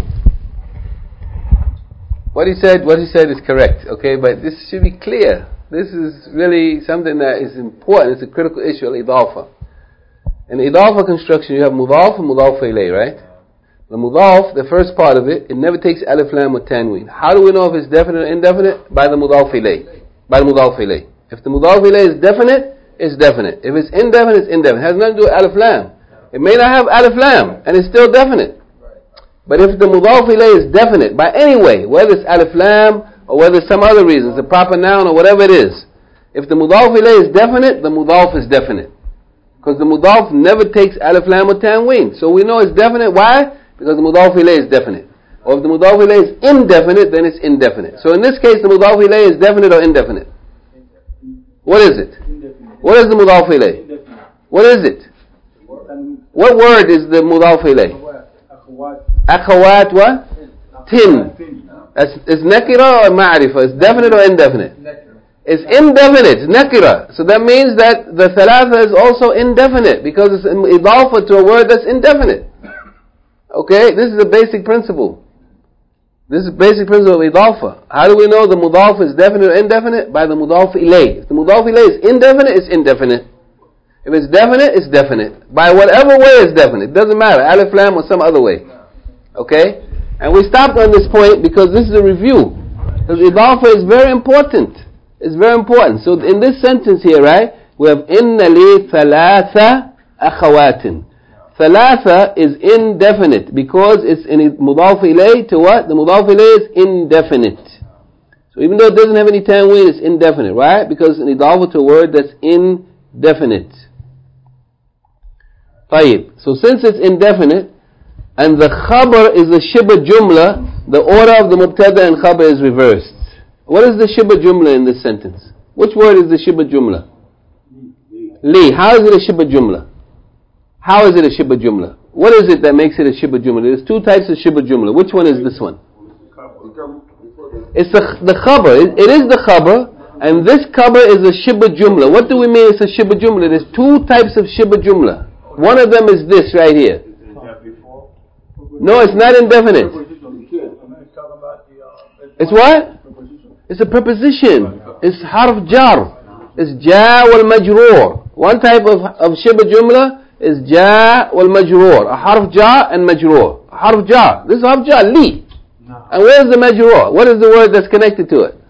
What he said, what he said is correct, okay, but this should be clear. This is really something that is important. It's a critical issue, al-idafa. In the idafa construction, you have mudaf and mudaf ilayh, right? The mudaf, the first part of it, it never takes alif lam or tanween. How do we know if it's definite or indefinite? By the mudaf ilayh. By the mudaf ilayh. If the mudaf ilayh is definite, it's definite. If it's indefinite, it's indefinite. It has nothing to do with alif lam. It may not have alif lam, and it's still definite. But if the mudaf ilayh is definite, by any way, whether it's alif lam, or whether it's some other reason, it's a proper noun, or whatever it is, if the mudaf ilayh is definite, the mudaf is definite. Because the mudaf never takes alif lam or tanween. So we know it's definite. Why? Because the mudaf ilayh is definite. Or if the mudaf ilayh is indefinite, then it's indefinite. So in this case, the mudaf ilayh is definite or indefinite? What is it? What is the mudaf ilayh? What is it? What word is the mudaf ilayh? Akhawat what? Tin. Is nakira or ma'rifah? It's definite or indefinite? It's indefinite, it's nakira. So that means that the thalatha is also indefinite because it's idafa to a word that's indefinite. Okay, this is a basic principle. This is a basic principle of idafa. How do we know the mudaf is definite or indefinite? By the mudaf ilayh. If the mudaf ilayh is indefinite, it's indefinite. If it's definite, it's definite. By whatever way it's definite. It doesn't matter, alif lam or some other way. Okay? And we stopped on this point because this is a review. Because idafa is very important. It's very important. So in this sentence here, right, we have inna li thalatha akhawatin. Thalatha is indefinite because it's in mudaf ilayh to what? The mudaf ilayh is indefinite. So even though it doesn't have any tanween, it's indefinite, right? Because it's an idafa to a word that's indefinite. Tayyib. So since it's indefinite, and the khabar is the shibh jumla, the order of the mubtada and khabar is reversed. What is the shibh jumla in this sentence? Which word is the shibh jumla? Li. How is it a shibh jumla? How is it a shibh jumla? What is it that makes it a shibh jumla? There's two types of shibh jumla. Which one is this one? It's the, the khabar. It, it is the khabar, and this khabar is a shibh jumla. What do we mean it's a shibh jumla? There's two types of shibh jumla. One of them is this right here. No, it's not indefinite. It's talking about the, uh, It's what? It's a preposition. It's harf jar. It's ja wal majroor. One type of, of shibh jumla is ja wal majroor. A harf ja and majroor. A harf ja. This is harf ja, li. And where's the majroor? What is the word that's connected to it?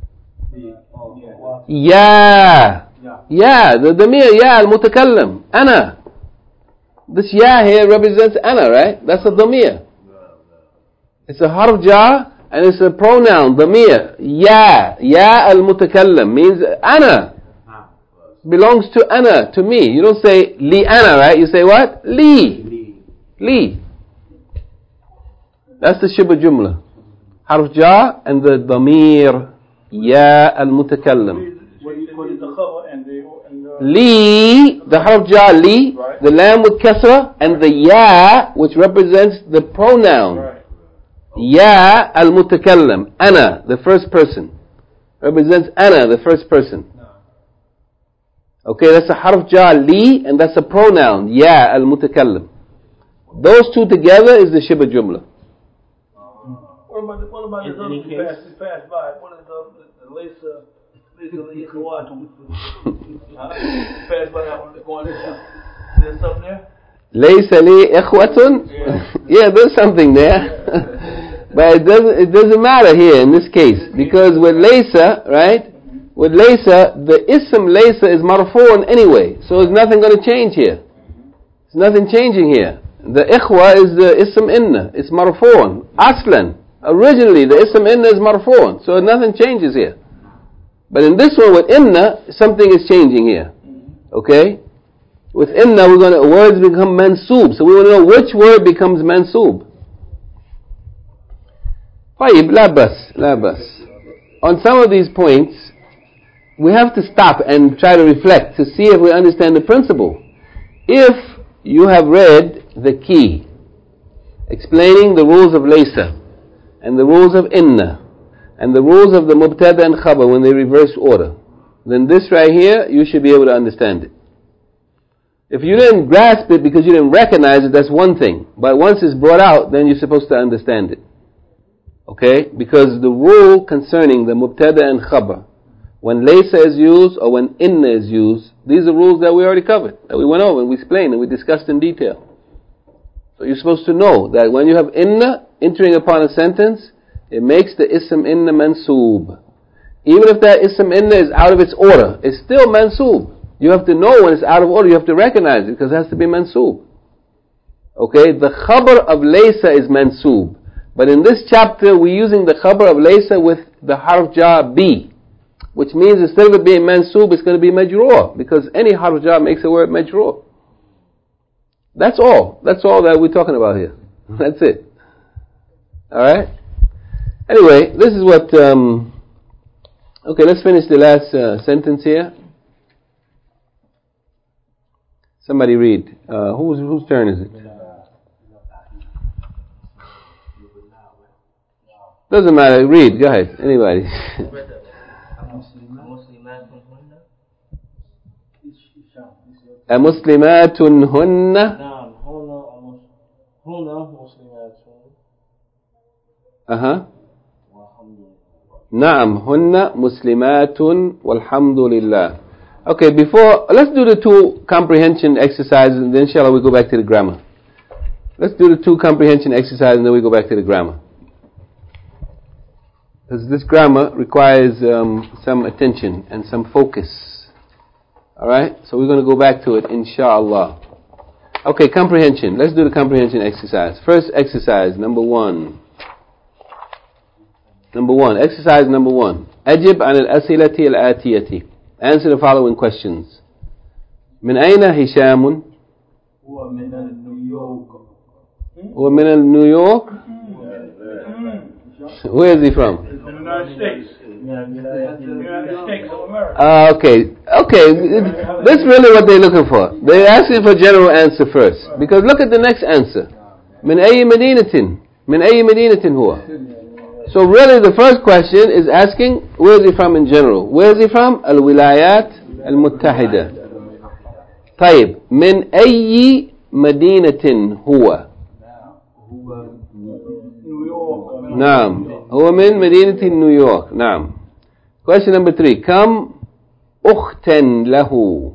Ya. Ya. The damir ya al mutakallim. Ana. This ya here represents ana, right? That's a damir. It's a harf ja. And it's a pronoun, damir. Ya. Ya al-mutakallam means ana. Belongs to ana, to me. You don't say li ana, right? You say what? Li. Li. That's the shibh jumla. Harf ja and the damir. Ya al-mutakallam. what do you call it, the khabar and the, and the Li, the harf ja, li, Right. the lam with kasra, and the ya, which represents the pronoun. right. Ya al-mutakallam, ana, the first person, represents ana, the first person. Okay, that's a harf ja, li, and that's a pronoun, ya al-mutakallam. Those two together is the shibh jumla. What about the, what about the others we passed, we passed by? What is the, the, the Lisa, Lisa Ikhwatum? Huh? We passed by that one, going there. Is there something there? Laysa li ikhwatun? Yeah, there's something there. But it doesn't, it doesn't matter here in this case. Because with laysa, right? With laysa, the ism laysa is marfu'un anyway. So there's nothing going to change here. There's nothing changing here. The ikhwa is the ism inna. It's marfu'un. Aslan. Originally, the ism inna is marfu'un. So nothing changes here. But in this one with inna, something is changing here. Okay? With inna, we're going to, words become mansoob. So we want to know which word becomes mansoob. طيب, لا بس, لا بس. On some of these points, we have to stop and try to reflect to see if we understand the principle. If you have read the key, explaining the rules of laysa, and the rules of inna, and the rules of the mubtada and khabar when they reverse order, then this right here, you should be able to understand it. If you didn't grasp it because you didn't recognize it, that's one thing. But once it's brought out, then you're supposed to understand it. Okay? Because the rule concerning the mubtada and khabar, when laysa is used or when inna is used, these are rules that we already covered, that we went over and we explained and we discussed in detail. So you're supposed to know that when you have inna entering upon a sentence, it makes the ism inna mansoob. Even if that ism inna is out of its order, it's still mansoob. You have to know when it's out of order, you have to recognize it because it has to be mansoob. Okay, the khabar of laysa is mansoob. But in this chapter, we're using the khabar of laysa with the harf ja bi, which means instead of it being mansoob, it's going to be majroor, because any harf ja makes a word majroor. That's all. That's all that we're talking about here. That's it. Alright? Anyway, this is what, um, okay, let's finish the last uh, sentence here. Somebody read. Uh, whose whose turn is it? Doesn't matter. Read. Go ahead. Anybody. أمسلمات هن. نعم هنا هنا مسلمات. أها. نعم هن مسلمات والحمد لله. Okay, before, let's do the two comprehension exercises and then inshallah we go back to the grammar. Let's do the two comprehension exercises and then we go back to the grammar. Because this grammar requires um, some attention and some focus. Alright, so we're going to go back to it inshallah. Okay, comprehension. Let's do the comprehension exercise. First exercise, number one. Number one, exercise number one. أجب عن الأسئلة الآتية. Answer the following questions. من أين هشام؟ هو من نيويورك. هو من نيويورك? Where is he from? From the United States. United States of America. Uh, okay, okay. That's really what they're looking for. They're asking for general answer first. Because look at the next answer. من أي مدينة؟ من أي مدينة هو؟ So really the first question is asking, where is he from in general? Where is he from? الولايات المتحدة. طيب, من أي مدينة هو? نعم هو من مدينة نيويورك. نعم. Question number three. كم أختا له؟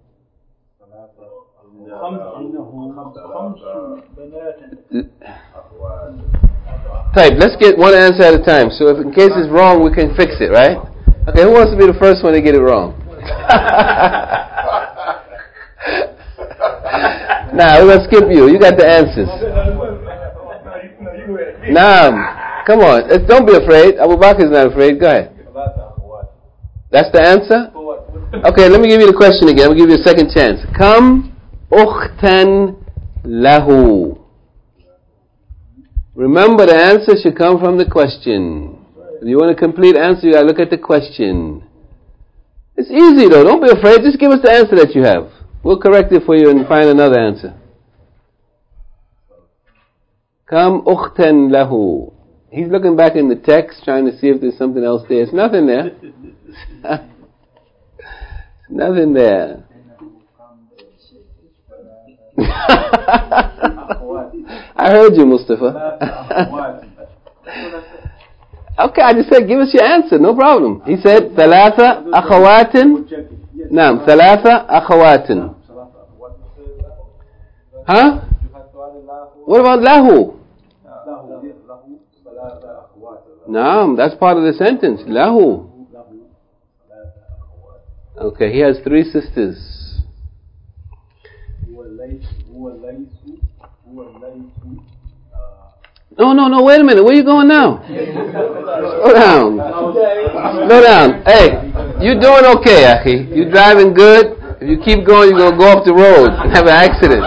Type. Let's get one answer at a time. So if in case it's wrong, we can fix it, right? Okay, who wants to be the first one to get it wrong? Nah, we're going to skip you. You got the answers. Nah, come on. Don't be afraid. Abu Bakr is not afraid. Go ahead. That's the answer? Okay, let me give you the question again. I'll give you a second chance. Kam ukhtan lahu. Remember, the answer should come from the question. If you want a complete answer, you gotta look at the question. It's easy though, don't be afraid, just give us the answer that you have. We'll correct it for you and find another answer. Kam ukhtan lahu. He's looking back in the text, trying to see if there's something else there. There's nothing there. Nothing there. I heard you, Mustafa. Okay, I just said give us your answer, no problem. He said ثلاثة أخوات. نعم ثلاثة أخوات. Huh? What about lahu? نعم, that's part of the sentence. Lahu. Okay, he has three sisters. No, no, no, wait a minute. Where are you going now? Slow down. Slow down. Hey, you're doing okay, Akhi. You're driving good. If you keep going, you're going to go off the road and have an accident.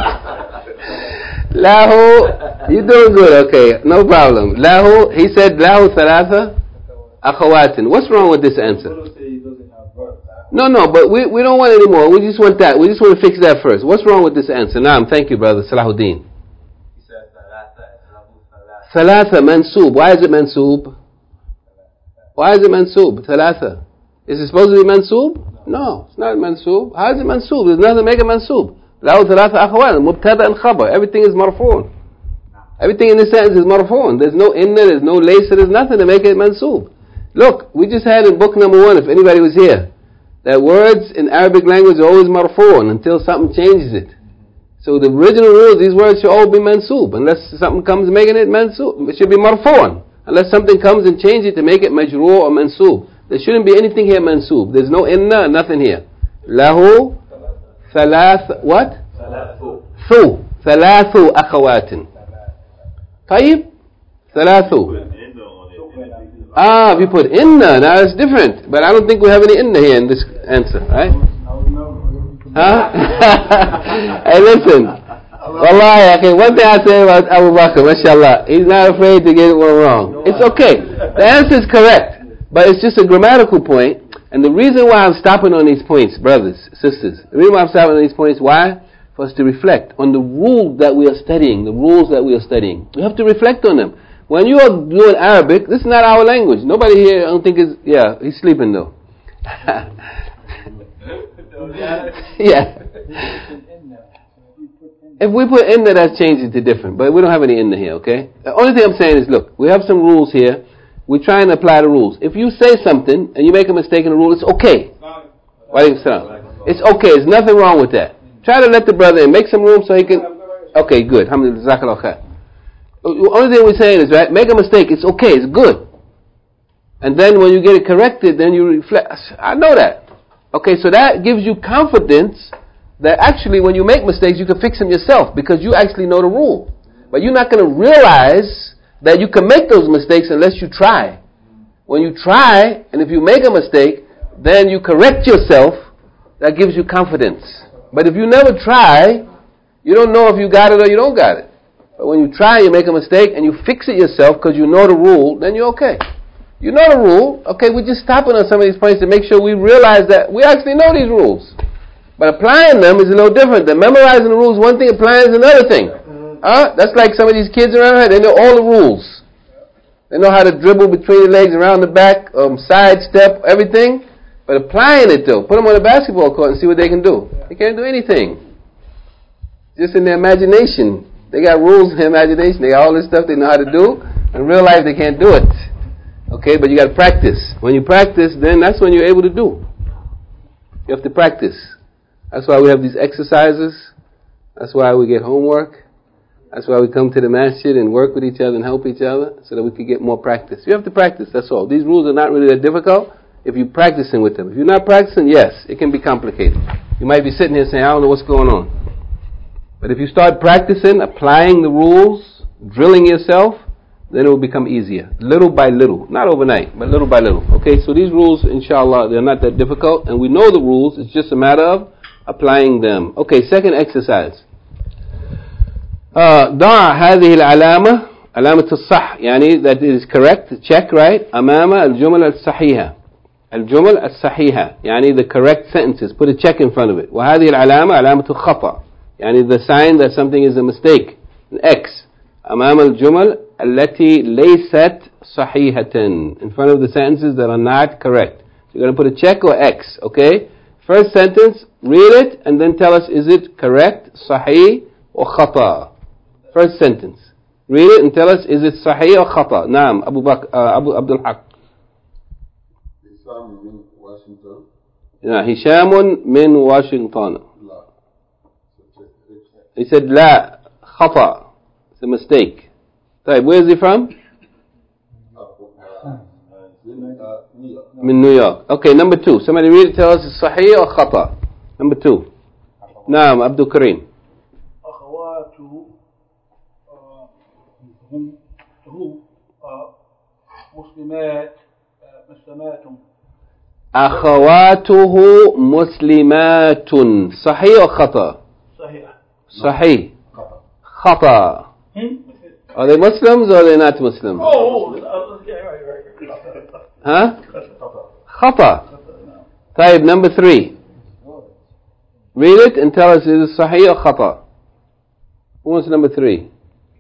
Lahu, you're doing good, okay. No problem. Lahu, he said, Lahu thalatha akhawatin. What's wrong with this answer? No, no, but we, we don't want it anymore. We just want that. We just want to fix that first. What's wrong with this answer? Naam, thank you, brother Salahuddin. Thalatha mansoob. Why is it mansoob? Why is it mansoob? Thalatha. Is it supposed to be mansoob? No, it's not mansoob. How is it mansoob? There's nothing to make it mansoob. Lahu thalatha akhawat. Mubtada and khabar. Everything is marfoon. Everything in this sentence is marfoon. There's no inna, there's no laysa, there's nothing to make it mansoob. Look, we just had in book number one, if anybody was here, that words in Arabic language are always marfoon until something changes it. So the original rule, these words should all be mansoob. Unless something comes making it mansoob, it should be marfoon. Unless something comes and changes it to make it majroo or mansoob. There shouldn't be anything here mansoob. There's no inna, nothing here. Lahu thalath, what? Thalathu. Thu. Thalathu akhawatin. Tayyib? Thalathu. Ah, if you put inna, now it's different. But I don't think we have any inna here in this answer, right? Huh? Hey, listen. Wallahi, okay, one thing I say about Abu Bakr, mashallah, he's not afraid to get it wrong. It's okay. The answer is correct. But it's just a grammatical point. And the reason why I'm stopping on these points, brothers, sisters, the reason why I'm stopping on these points, why? For us to reflect on the rules that we are studying, the rules that we are studying. We have to reflect on them. When you are doing Arabic, this is not our language. Nobody here, I don't think is, yeah, he's sleeping though. Yeah. If we put inna, that changes to different. But we don't have any inna here, okay? The only thing I'm saying is, look, we have some rules here. We try and apply the rules. If you say something and you make a mistake in the rule, it's okay. It's okay. There's nothing wrong with that. Try to let the brother in. Make some room so he can... Okay, good. Alhamdulillah. The only thing we're saying is, right, make a mistake. It's okay. It's good. And then when you get it corrected, then you reflect. I know that. Okay, so that gives you confidence that actually when you make mistakes, you can fix them yourself because you actually know the rule. But you're not going to realize that you can make those mistakes unless you try. When you try, and if you make a mistake, then you correct yourself, that gives you confidence. But if you never try, you don't know if you got it or you don't got it. But when you try, you make a mistake, and you fix it yourself because you know the rule, then you're okay. You know the rule, okay, we're just stopping on some of these points to make sure we realize that we actually know these rules. But applying them is a little different. The memorizing the rules is one thing, applying is another thing. Huh? That's like some of these kids around here, they know all the rules. They know how to dribble between the legs, around the back, um, side step, everything. But applying it though, put them on a basketball court and see what they can do. They can't do anything. Just in their imagination. They got rules in imagination. They got all this stuff they know how to do. In real life, they can't do it. Okay, but you got to practice. When you practice, then that's when you're able to do. You have to practice. That's why we have these exercises. That's why we get homework. That's why we come to the masjid and work with each other and help each other so that we can get more practice. You have to practice, that's all. These rules are not really that difficult if you're practicing with them. If you're not practicing, yes, it can be complicated. You might be sitting here saying, I don't know what's going on. But if you start practicing, applying the rules, drilling yourself, then it will become easier. Little by little. Not overnight, but little by little. Okay, so these rules, inshallah, they're not that difficult. And we know the rules. It's just a matter of applying them. Okay, second exercise. ضع هذه العلامة علامة الصح يعني that is correct check right أمام الجمل الصحيحة الجمل الصحيحة يعني the correct sentences put a check in front of it وهذه العلامة علامة الخطأ يعني the sign that something is a mistake an X أمام الجمل التي ليست صحيحة in front of the sentences that are not correct. So you're going to put a check or X. Okay, first sentence, read it and then tell us is it correct, صحيح or خطأ. First sentence. Read it and tell us, is it sahih or khata? Naam, Abu Bakr, uh, Abu Abdul Haq. Hisham min Washington. Yeah, Hishamun min Washington. La. He said, la, khata. It's a mistake. طيب, where is he from? Min New York. Okay, number two. Somebody read it, tell us, is sahih or khata? Number two. Naam, Abdul Kareem. هم هو مسلمات مسلمات أخواته مسلمات صحيح أو خطأ؟ صحيح صحيح خطأ. Are they Muslims or are they not Muslims? Oh, right, right. Huh? خطأ. طيب, number three. Read it and tell us is it صحيح or خطأ? Who wants number three?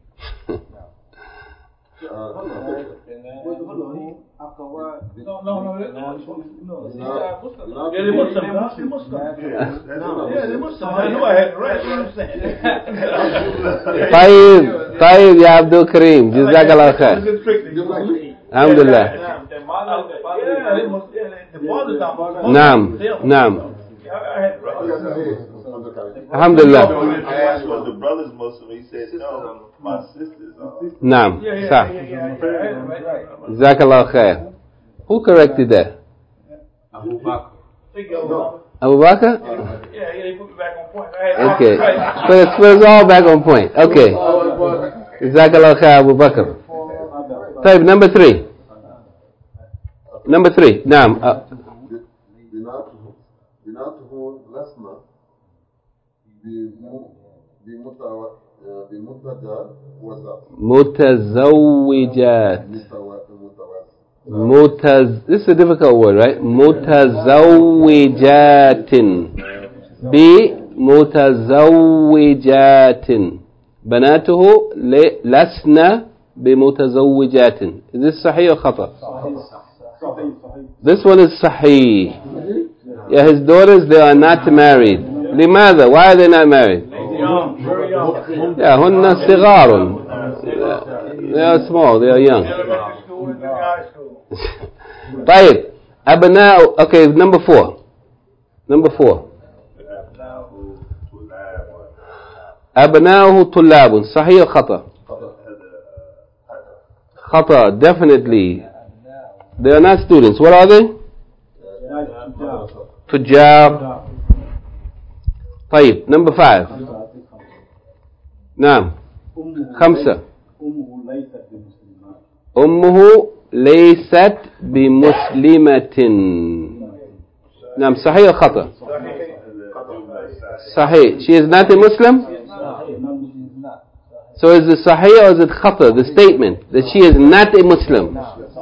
No, no, no, no. Yeah, they're Muslim. They're Muslim. Yeah, they're Muslim. I know I had it right. What I'm saying. طيب, طيب يا عبد الكريم, جزاك الله خير. الحمد لله. نعم, نعم. Alhamdulillah. I asked was the brothers Muslim. He said no, my sisters are. نعم, صح. جزاك الله خير. Who corrected that? Abu Bakr. Abu Bakr? Yeah, yeah, he put me back on point. Okay. Put us, put us all back on point. Okay. جزاك الله خير Abu Bakr. طيب, number three. Number three. نعم. بناته لسنا متزوجات. متز This is a difficult word, right? متزوجات. بمتزوجات. بناته لسنا بمتزوجات. Is this صحيح or خطأ? This one is صحيح. Yeah, his daughters, they are not married. لماذا? Why are they not married? Yeah, هن صغار. They are small, they are young. طيب, أبناء. Okay, number four. Number four. أبناؤه طلاب. صحيح خطأ؟ خطأ, definitely. They are not students. What are they? تجار. طيب, number five. نعم. خمسة. أمه ليست بمسلمة. نعم, صحيح خطأ؟ صحيح. She is not a Muslim? So is it صحيح or is it خطأ? The statement that she is not a Muslim.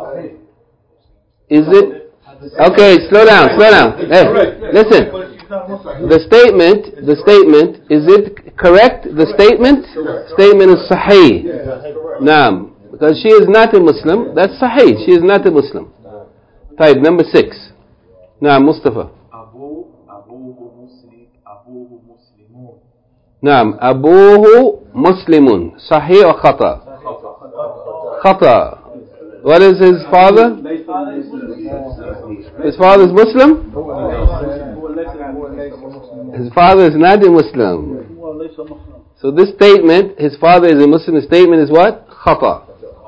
Is it? Okay, slow down, slow down. Hey, listen. The statement, the statement, is it correct? The statement? Statement is sahih. Naam. Because she is not a Muslim, that's sahih. She is not a Muslim. Type number six. Naam, Mustafa. نعم. أبوه مسلم. صحيح or خطأ؟ خطأ. What is his father? His father is Muslim? His father is not a Muslim. So this statement, his father is a Muslim, statement is what? Khata.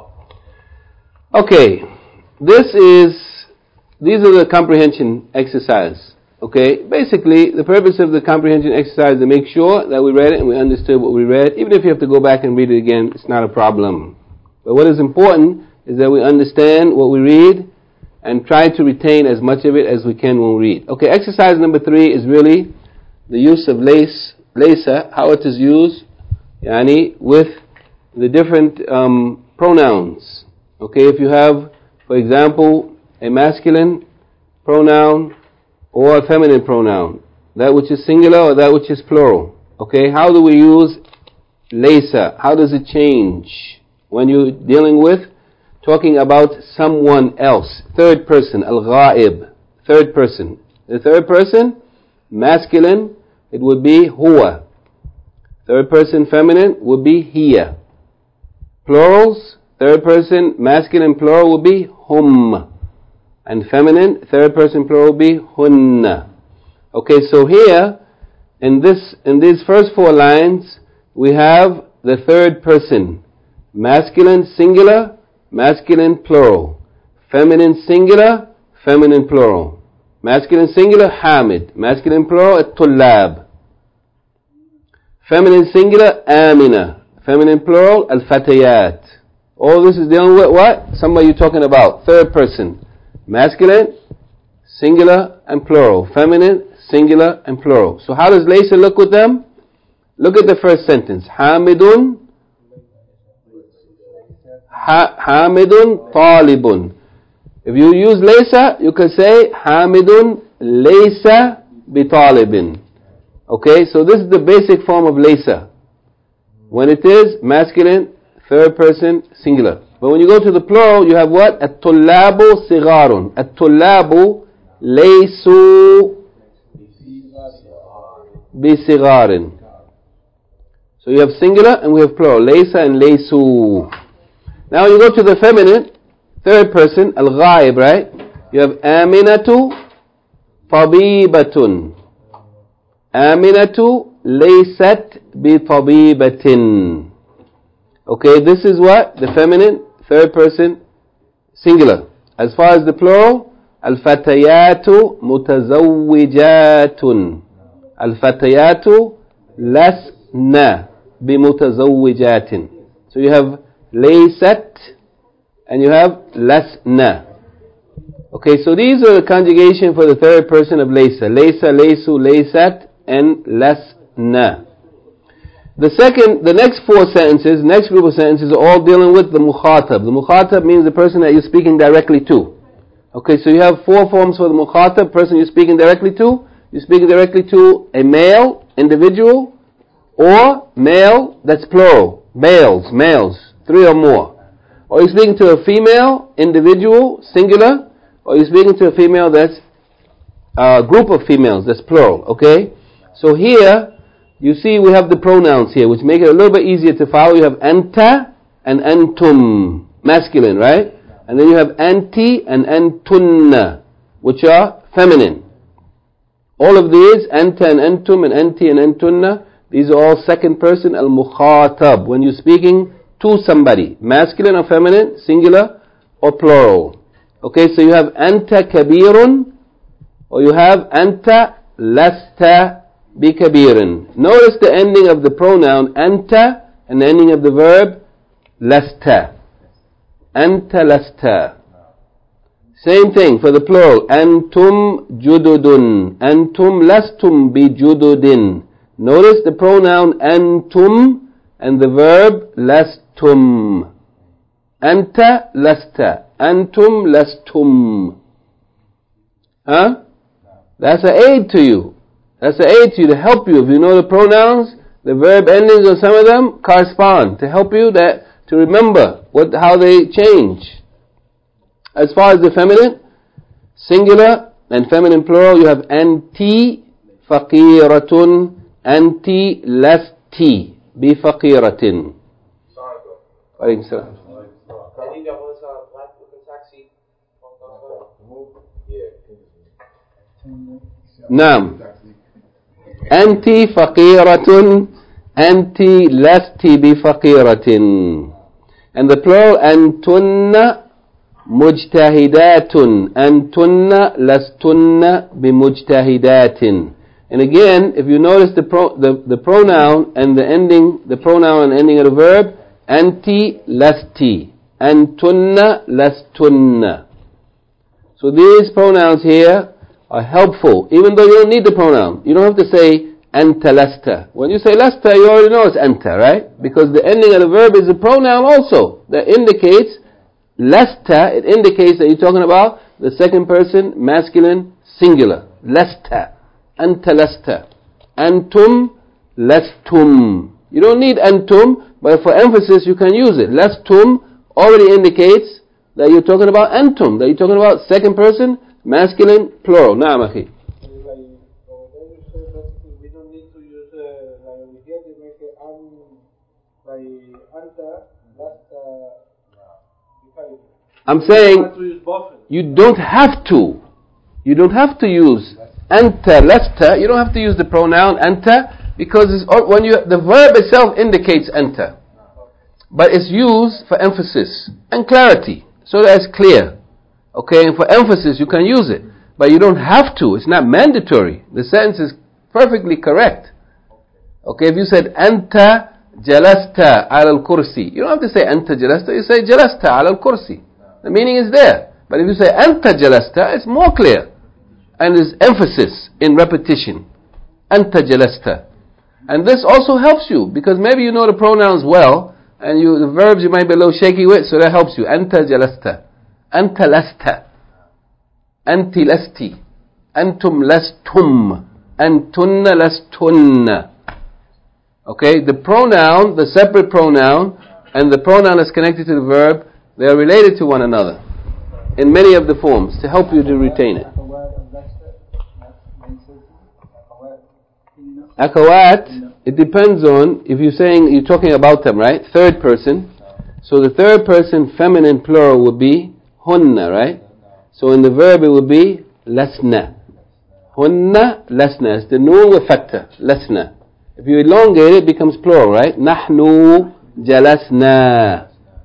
Okay, this is, these are the comprehension exercise. Okay, basically the purpose of the comprehension exercise is to make sure that we read it and we understood what we read. Even if you have to go back and read it again, it's not a problem. But what is important is that we understand what we read and try to retain as much of it as we can when we read. Okay, exercise number three is really the use of lace, laysa, how it is used, yani, with the different um, pronouns. Okay, if you have, for example, a masculine pronoun or a feminine pronoun, that which is singular or that which is plural. Okay, how do we use laysa? How does it change when you're dealing with talking about someone else? Third person, al-ghaib, third person. The third person, masculine, it would be huwa. Third person, feminine, would be hiya. Plurals, third person, masculine, plural, would be hum. And feminine, third person, plural, would be hunna. Okay, so here, in this, in these first four lines, we have the third person. Masculine, singular, masculine, plural. Feminine, singular, feminine, plural. Masculine, singular, hamid. Masculine, plural, at-tullab. Feminine, singular, amina. Feminine, plural, al-fatayat. All this is dealing with what? Somebody you're talking about. Third person. Masculine, singular, and plural. Feminine, singular, and plural. So how does laysa look with them? Look at the first sentence. Hamidun, ha, Hamidun talibun. If you use laysa, you can say Hamidun laysa bitalibin. Okay, so this is the basic form of laysa. When it is masculine, third person, singular. But when you go to the plural, you have what? At-tullabu sigarun. At-tullabu laysu bisigarin. So you have singular and we have plural. Laysa and laysu. Now you go to the feminine, third person, al-ghaib, right? You have aminatu tabibatun. Aminatu laysat bi tabibatin. Okay, this is what? The feminine, third person, singular. As far as the plural, al-fatayatu mutazawwijatun. Al-fatayatu lasna bi mutazawwijatin. So you have laysat and you have lasna. Okay, so these are the conjugation for the third person of laysa. Laysa, laysu, laysat, and lasna. The second, the next four sentences, next group of sentences are all dealing with the mukhatab. The mukhatab means the person that you're speaking directly to. Okay, so you have four forms for the mukhatab, person you're speaking directly to. You're speaking directly to a male, individual, or male, that's plural. Males, males, three or more. Or you're speaking to a female, individual, singular, or you're speaking to a female that's a group of females, that's plural, okay? So here, you see we have the pronouns here, which make it a little bit easier to follow. You have anta and antum, masculine, right? And then you have anti and antunna, which are feminine. All of these, anta and antum and anti and antunna, these are all second person, al-mukhatab, when you're speaking to somebody, masculine or feminine, singular or plural. Okay, so you have anta kabirun, or you have anta lasta bikabirin. Notice the ending of the pronoun anta and the ending of the verb lasta. Anta lasta. Same thing for the plural. Antum jududun. Antum lastum bijududin. Notice the pronoun antum and the verb lastum. Anta lasta. Antum lastum. Huh? That's an aid to you. That's an aid to you, to help you. If you know the pronouns, the verb endings on some of them correspond, to help you that to remember what how they change. As far as the feminine, singular and feminine plural, you have anti faqiratun, anti last بفقيرة. عليكم السلام. نعم. أنت فقيرة. أنت لست بفقيرة. And the plural أنتن مجتهدات. أنتن لستن بمجتهدات. And again, if you notice the, pro, the the pronoun and the ending, the pronoun and ending of the verb, anti lasti, antunna lastunna. So these pronouns here are helpful, even though you don't need the pronoun. You don't have to say anta lasta. When you say lasta, you already know it's anta, right? Because the ending of the verb is a pronoun also that indicates lasta. It indicates that you're talking about the second person masculine singular. Lasta. Anta lasta. Antum lastum. You don't need antum, but for emphasis you can use it. Lastum already indicates that you're talking about antum, that you're talking about second person, masculine, plural. Naam akhi. We don't need to use, uh, like we here they make it um, like anta, lasta. I'm saying you don't have to. You don't have to use anta, lasta. You don't have to use the pronoun anta because it's, when you the verb itself indicates anta, but it's used for emphasis and clarity, so that it's clear. Okay, and for emphasis you can use it, but you don't have to. It's not mandatory. The sentence is perfectly correct. Okay, if you said anta jalasta ala al-kursi, you don't have to say anta jalasta. You say jalasta ala al-kursi. The meaning is there. But if you say anta jalasta, it's more clear. And there's emphasis in repetition. Anta jalasta. And this also helps you, because maybe you know the pronouns well, and you the verbs you might be a little shaky with, so that helps you. Anta jalasta. Anta lasta. Anti lasti. Antum lastum. Antunna lastunna. Okay, the pronoun, the separate pronoun, and the pronoun that's connected to the verb, they are related to one another in many of the forms to help you to retain it. Akhawat, it depends on if you're saying, you're talking about them, right? Third person. So the third person feminine plural would be hunna, right? So in the verb it would be lasna. Hunna lasna. It's the noon with fatha. Lasna. If you elongate it, it becomes plural, right? Nahnu jalasna.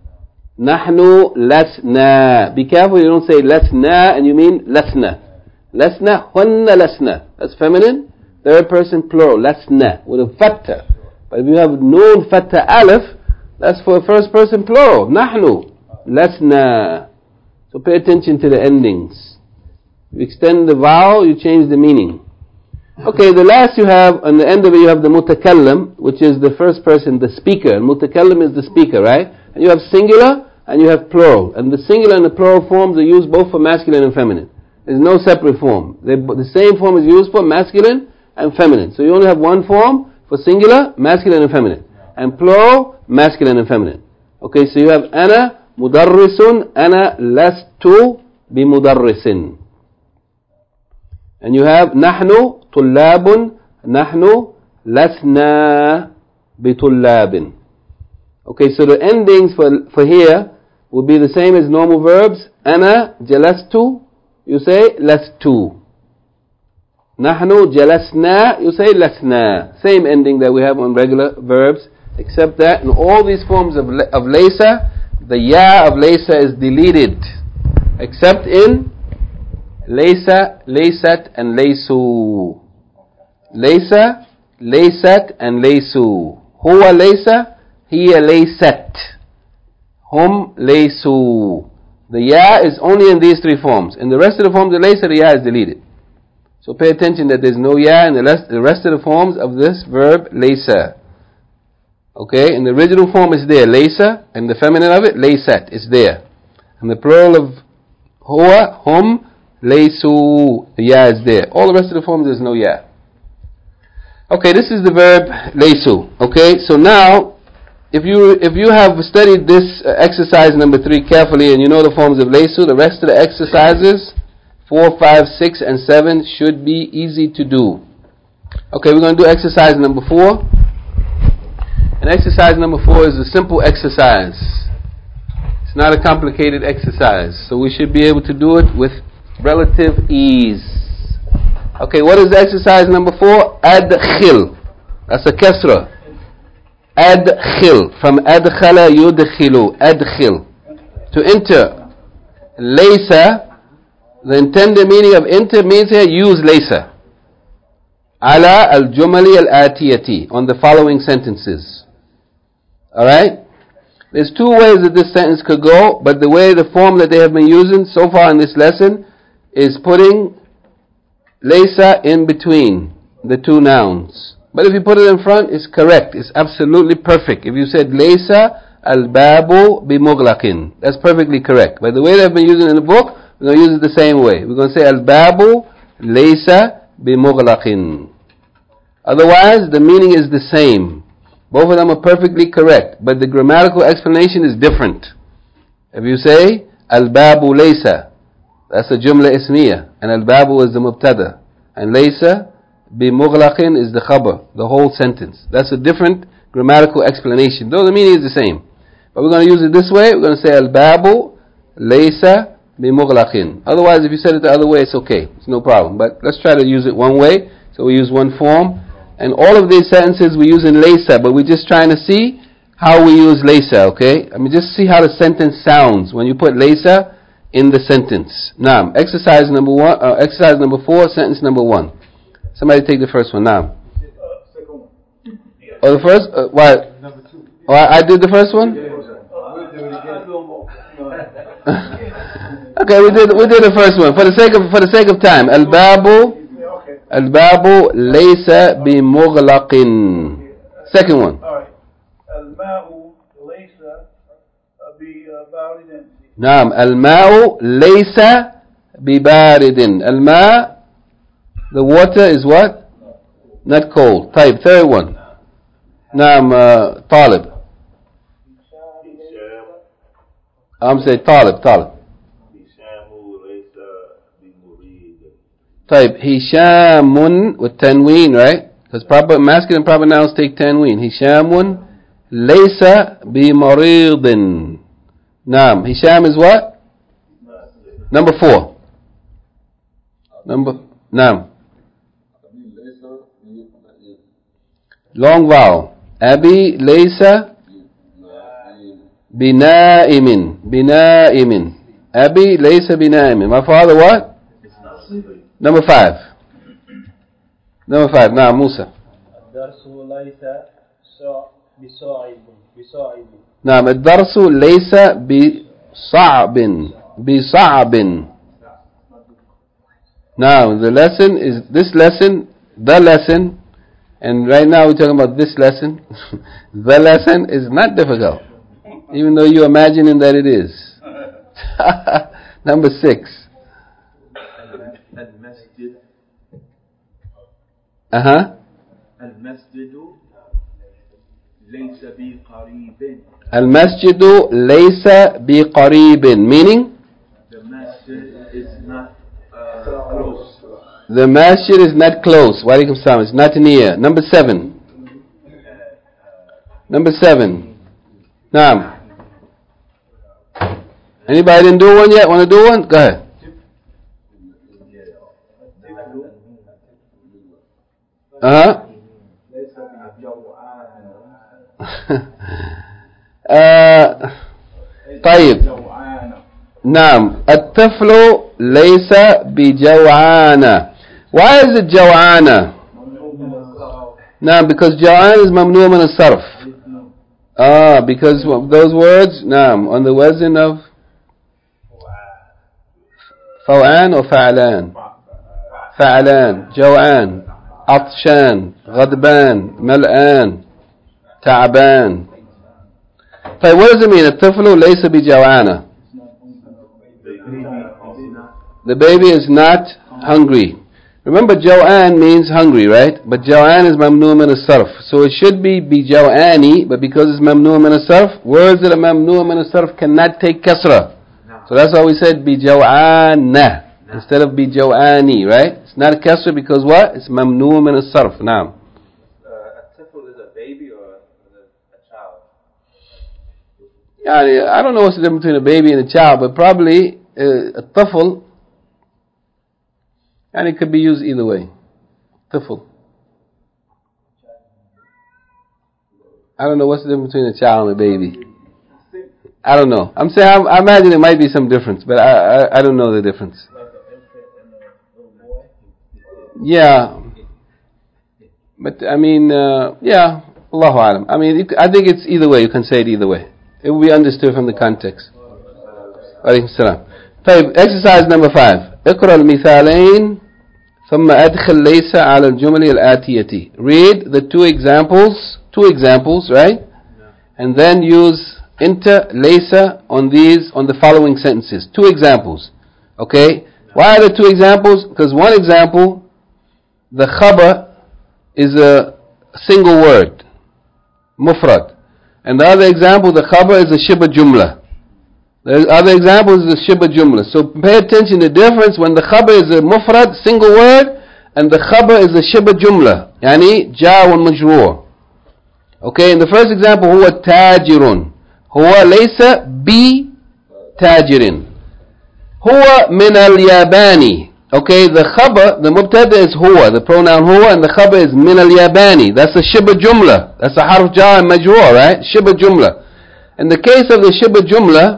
Nahnu lasna. Be careful you don't say lasna and you mean lasna. Lasna, hunna lasna. That's feminine. Third person plural, lasna, with a fatha. But if you have noon fatha alif, that's for first person plural. Nahnu lasna. So pay attention to the endings. You extend the vowel, you change the meaning. Okay, the last you have, on the end of it you have the mutakallim, which is the first person, the speaker. And mutakallim is the speaker, right? And you have singular and you have plural. And the singular and the plural forms are used both for masculine and feminine. There's no separate form. They, the same form is used for masculine and feminine. So you only have one form for singular, masculine and feminine. And plural, masculine and feminine. Okay, so you have ana mudarrisun, ana lastu bimudarrisin. And you have nahnu tullabun, nahnu lasna bitullabin. Okay, so the endings for for here will be the same as normal verbs. Ana jalastu, you say lastu. Nahnu jalasna, you say lasna. Same ending that we have on regular verbs, except that in all these forms of of laysa, the ya of laysa is deleted, except in laysa, laysat, and laysu. Laysa, laysat, and laysu. Huwa laysa, hiya laysat. Hum laysu. The ya is only in these three forms. In the rest of the forms of laysa, the ya is deleted. So pay attention that there's no ya in the rest, the rest of the forms of this verb laysa. Okay, in the original form is there, laysa, and the feminine of it, laysat, is there. And the plural of huwa, hum, laysu, the ya is there. All the rest of the forms there's no ya. Okay, this is the verb laysu. Okay, so now if you if you have studied this uh, exercise number three carefully and you know the forms of laysu, the rest of the exercises four, five, six, and seven should be easy to do. Okay, we're going to do exercise number four. And exercise number four is a simple exercise. It's not a complicated exercise. So we should be able to do it with relative ease. Okay, what is exercise number four? Adkhil. That's a kasra. Adkhil. From adkhala yudkhilu. Adkhil. To enter. Laysa. The intended meaning of enter means here use laysa. Ala al-jumali al-atiyati. On the following sentences. Alright? There's two ways that this sentence could go, but the way, the form that they have been using so far in this lesson is putting laysa in between the two nouns. But if you put it in front, it's correct. It's absolutely perfect. If you said laysa al-babu bi-mughlaqin, that's perfectly correct. But the way they've been using it in the book, we're going to use it the same way. We're going to say al-babu laysa bi-mughlaqin. Otherwise, the meaning is the same. Both of them are perfectly correct, but the grammatical explanation is different. If you say al-babu laysa, that's a jumla ismiya, and al-babu is the mubtada, and laysa bi-mughlaqin is the khabar, the whole sentence. That's a different grammatical explanation, though the meaning is the same. But we're going to use it this way. We're going to say al-babu laysa bi-mughlaqin. Otherwise, if you said it the other way, it's okay. It's no problem. But let's try to use it one way. So we use one form. And all of these sentences we use in laysa, but we're just trying to see how we use laysa, okay? I mean, just see how the sentence sounds when you put laysa in the sentence. Now, exercise number one, uh, exercise number four, sentence number one. Somebody take the first one now. Oh, the first? Uh, why? Oh, I, I did the first one? Okay, we did we did the first one for the sake of for the sake of time. Al-babu. Al-babu laysa bi-mughlaqin. Second one. Alright. Al-ma'u laysa bi-baridin. Naam. Al-ma'u laysa bi-baridin. Al-ma', the water is what? Not cold. Type. Third one. Naam. Uh, Talib. I'm saying Talib. Talib. Type Hishamun with tanween, right? Because proper masculine proper nouns take tanween. Hishamun laysa bi maridin. Naam. Hisham is what? Number four. Number Naam. Long vowel. Abi laysa binaimin. Binaimin. Abi laysa binaimin. My father what? Number five. Number five. Now, Musa. نعم الدرس ليس بصعب بصعب. Now the lesson is this lesson, the lesson, and right now we're talking about this lesson. The lesson is not difficult, even though you're imagining that it is. Number six. Uh-huh. Al-masjidu laysa bi qaribin. Al-masjidu laysa bi qaribin. Meaning? The masjid is not uh, close. The masjid is not close. Wa alaikum salam. It's not near. Number seven. Number seven. Naam. Anybody didn't do one yet? Want to do one? Go ahead. Uh-huh. uh, طيب. نعم. الطفل ليس بجوعان. Why is it جوعان? نعم, because جوعان is ممنوع من الصرف. Ah, because of those words, نعم, on the wazn of فوعان or فعلان. فعلان. جوعان. عطشان, غضبان, ملآن, تعبان. طيب, what does it mean? الطفل ليس بجوعان. The baby is not hungry. Remember, جوعان means hungry, right? But جوعان is ممنوع من الصرف. So it should be بجوعاني, but because it's ممنوع من الصرف, words that are ممنوع من الصرف cannot take kasra. So that's why we said بجوعان instead of بجوعاني, right? It's not a kasra because what? It's mamnu min as-sarf. Naam. A tifl is a baby or a يعني, I don't know what's the difference between a baby and a child, but probably uh, a طفل, and it could be used either way. طفل. I don't know what's the difference between a child and a baby. I don't know. I'm saying, I, I imagine there might be some difference, but I, I, I don't know the difference. Yeah. But, I mean, uh, yeah, Allahu Alam. I mean, I think it's either way. You can say it either way. It will be understood from the context. Alaykum salam. طيب, exercise number five. اقرأ المثالين ثم أدخل ليس على الجمل الآتية. Read the two examples, two examples, right? And then use enter laysa on these, on the following sentences. Two examples. Okay? Why are the two examples? Because one example, the khabar is a single word, mufrad. And the other example, the khabar is a shibah jumla. The other example is the shibah jumla. So pay attention to the difference when the khabar is a mufrad, single word, and the khabar is a shibah jumla. Yani, ja wal majrur. Okay, in the first example, huwa tajirun. Huwa laysa bi tajirin. Huwa min al-yabani. Okay, the khabar, the mubtada is huwa, the pronoun huwa, and the khabar is min al-yabani. That's a shibah jumla. That's a harf jar and majrur, right? Shibah jumla. In the case of the shibah jumla,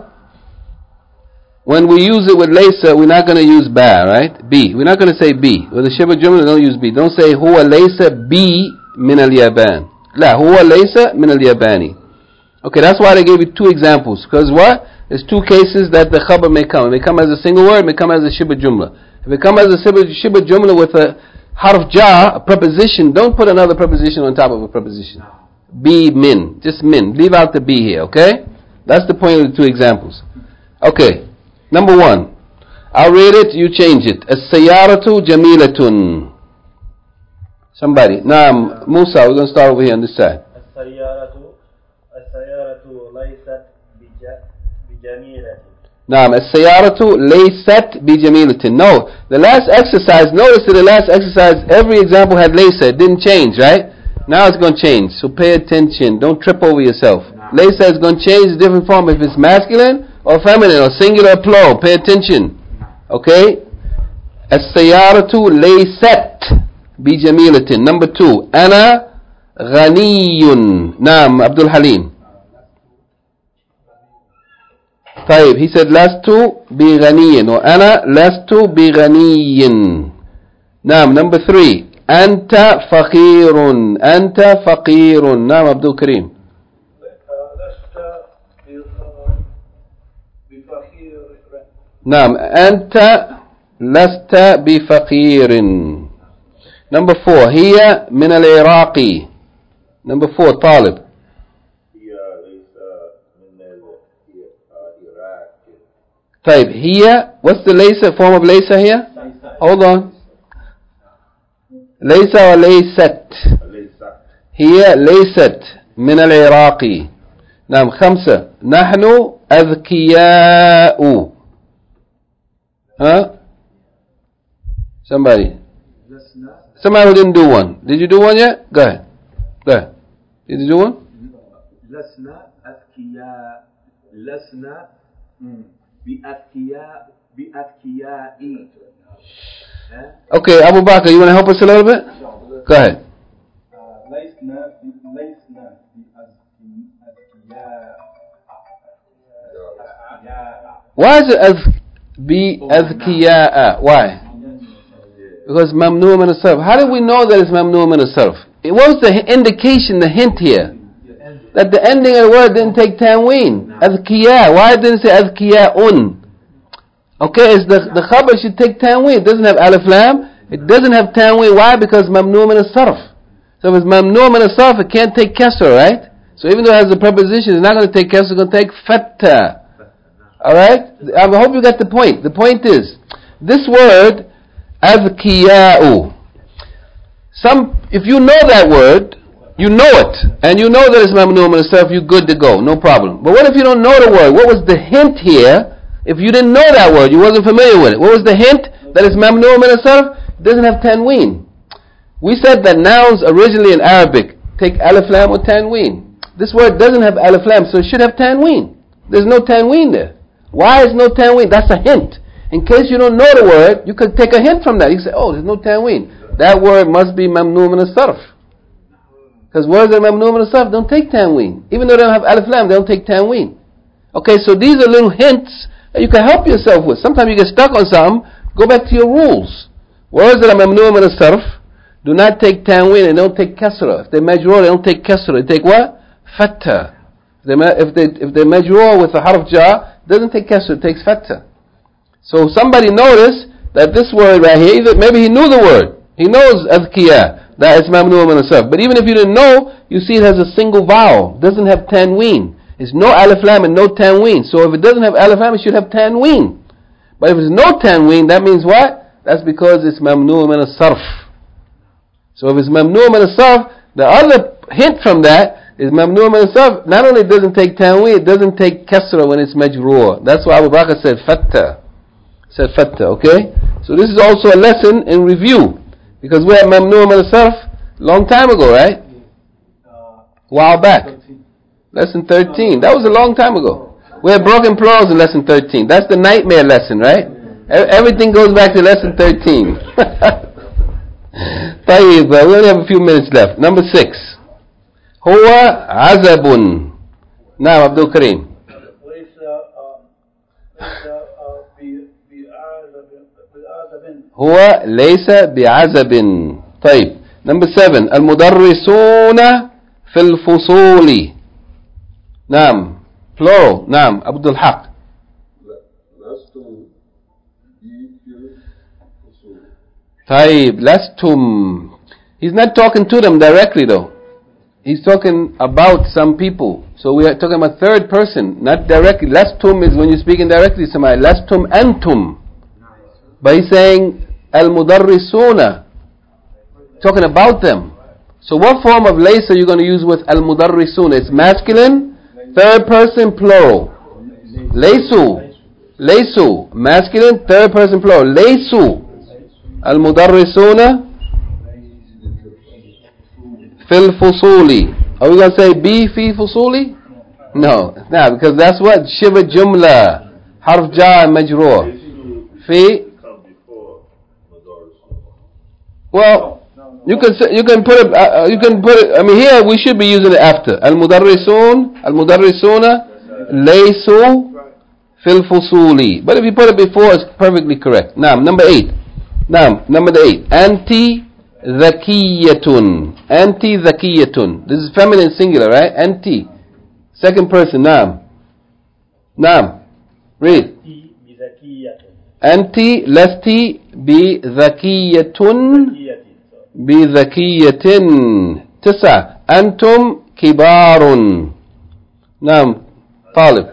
when we use it with laysa, we're not going to use ba, right? B. We're not going to say B. With the shibah jumla, don't use B. Don't say huwa laysa bi min al-yaban. La, huwa laysa min al-yabani. Okay, that's why they gave you two examples. Because what? There's two cases that the khabar may come. It may come as a single word, it may come as a shibah jumla. If it comes as a shibah jumla with a harf jar, a preposition, don't put another preposition on top of a preposition. Be min. Just min. Leave out the be here, okay? That's the point of the two examples. Okay, number one. I'll read it, you change it. As-sayyaratu jamilatun. Somebody. Naam, Musa, we're going to start over here on this side. As-sayyaratu As-sayyaratu laysat bijamilatin. Naam, as-sayyaratu laysat bijamilatin. No, the last exercise, notice that the last exercise, every example had laysa. It didn't change, right? Now it's going to change, so pay attention. Don't trip over yourself. Laysa is going to change a different form if it's masculine or feminine or singular or plural. Pay attention. Okay? As-sayyaratu laysat bijamilatin. Number two, ana ghaniyun. Naam, Abdul Halim. طيب, he said لست بغني وأنا لست بغني. نعم, number three, أنت فقير. أنت فقير. نعم, عبد الكريم. نعم, أنت لست بفقير. number four, هي من العراق. number four, طالب. طيب, هي, what's the laysa, form of laysa here? Hold on. laysa or laysat? هي laysat من العراق. نعم, خمسة, نحن أذكياء. Huh? Somebody. Somebody who didn't do one. Did you do one yet? Go ahead. Go ahead. Did you do one? لسنا أذكياء. لسنا بأذكياء بأذكياء. Okay, Abu Bakr, you want to help us a little bit? Go ahead. لسنا لسنا بأذكياء. Why is it أذ بأذكياء? Why? Because mamnu min as-sarf. How do we know that it's mamnu min as-sarf? What was the indication, the hint here? That the ending of the word didn't take tanween. Adhkiya. Why didn't it say adhkiya'un? Okay, it's the, the khabar should take tanween. It doesn't have alif lam. It doesn't have tanween. Why? Because mamnu min as-sarf. So if it's mamnu min as-sarf, it can't take kasr, right? So even though it has a preposition, it's not going to take kasr, it's going to take fatta. Alright? I hope you got the point. The point is, this word, adhkiya'u. Some, if you know that word, you know it, and you know that it's mamnu min as-sarf, you're good to go, no problem. But what if you don't know the word? What was the hint here? If you didn't know that word, you wasn't familiar with it, what was the hint that it's mamnu min as-sarf? It doesn't have tanween. We said that nouns originally in Arabic take alif lam or tanween. This word doesn't have alif lam, so it should have tanween. There's no tanween there. Why is no tanween? That's a hint. In case you don't know the word, you could take a hint from that. You say, oh, there's no tanween. That word must be mamnu min as-sarf. Because words that are mamnu min as-sarf don't take tanween. Even though they don't have alif lam, they don't take tanween. Okay, so these are little hints that you can help yourself with. Sometimes you get stuck on something, go back to your rules. Words that are mamnu min as-sarf do not take tanween and don't take kasra. If they're majroor, they don't take kasra. They take what? Fatta. If they if they're majroor with a harf jar, it doesn't take kasra, it takes fatta. So somebody noticed that this word right here, maybe he knew the word. He knows adhkiya, that it's mamnu min as-sarf. But even if you didn't know, you see it has a single vowel. It doesn't have tanween. It's no alif lam and no tanween. So if it doesn't have alif lam, it should have tanween. But if it's no tanween, that means what? That's because it's mamnu min as-sarf. So if it's mamnu min as-sarf, the other hint from that is mamnu min as-sarf. Not only doesn't take tanween, it doesn't take kasra when it's majroor. That's why Abu Bakr said fatta. Said fatta, okay? So this is also a lesson in review. Because we had mamnu min as-sarf long time ago, right? A while back. Lesson thirteen. That was a long time ago. We had broken plurals in lesson thirteen. That's the nightmare lesson, right? Everything goes back to lesson thirteen. طيب, we only have a few minutes left. Number six. هو عزب. نعم عبد الكريم. هو ليس بعزب. طيب. Number seven. المدرسون في الفصول. نعم. plural. نعم عبد الحق. طيب. لستم. He's not talking to them directly though. He's talking about some people. So we are talking about third person, not directly. Lastum is when you're speaking directly to somebody. Lastum antum. But he's saying al-mudarrisuna, talking about them. So what form of laysa are you going to use with al-mudarrisuna? It's masculine, third person, plural. Laysu. Laysu. Masculine, third person, plural. Laysu. Al-mudarrisuna fil fusuli. Are we going to say bi fi fusuli? No, no, because that's what shiva jumla, harf jar majroor. Fi. Well, you can say, you can put it. Uh, you can put it. I mean, here we should be using it after al mudarrisun, al mudarrisuna laysu fil fusuli. But if you put it before, it's perfectly correct. Now, number eight. Now, number eight. Anti Zakiyatun. Anti Zakiyatun. This is feminine singular, right? Anti. Second person. Naam. Naam. Read. Anti lasti bi Zakiyatun. Bi Zakiyatin. Tisa. Antum kibarun. Naam. Talib.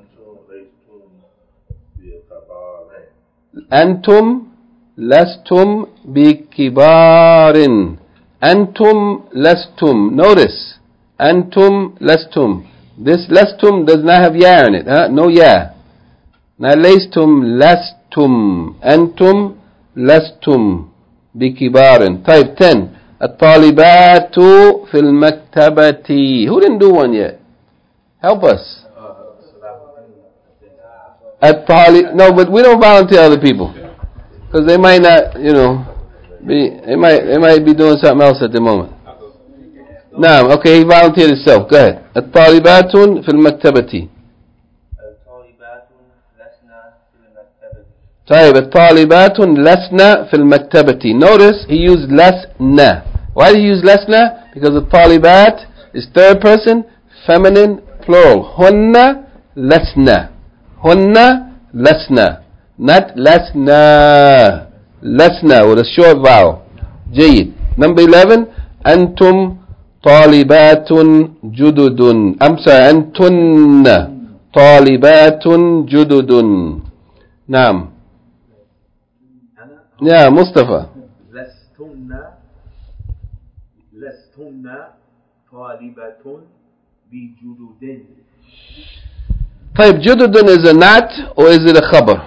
Antum lastum bikibarin. Antum lastum. Notice. Antum lastum. This lastum does not have ya in it. Huh? No ya. Now lastum lastum. Antum lastum bikibarin. Type ten. At-talibatu fil maktabati. Who didn't do one yet? Help us. At-talib. No, but we don't volunteer other people. Because they might not, you know, be, they might, they might be doing something else at the moment. Naam, okay, he volunteered himself. Go ahead. At-talibatun fil maktabati. طيب الطالبات لسنا في المكتبة. Notice he used لسنا. Why did he use لسنا? Because the طالبات is third person, feminine, plural. هن لسنا. هن لسنا. Not لسنا. لسنا with a short vowel. جيد. Number eleven. أنتم طالبات جدد. I'm sorry. أنتن طالبات جدد. نعم. يا مصطفى. لستن لستن طالبة بجدد. طيب جدد is a not or is it a khabar?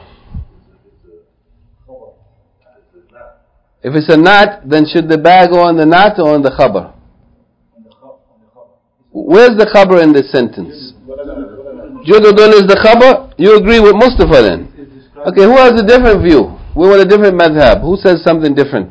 If it's a not, then should the ba go on the not or on the khabar? Where's the khabar in this sentence? Jududun is the khabar? You agree with Mustafa then? Okay, who has a different view? We want a different madhab. Who says something different?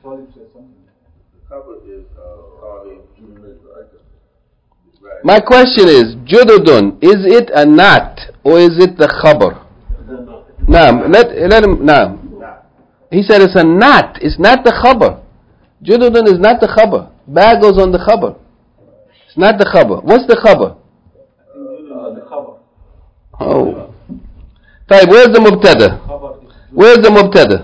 My question is, Jududun, is it a nat or is it the khabar? Naam, let, let him, naam. He said it's a nat, it's not the khabar. Jududun is not the khabar. Ba goes on the khabar. It's not the khabar. What's the khabar? Oh. Taib, where's the mubtada? Where's the mubtada?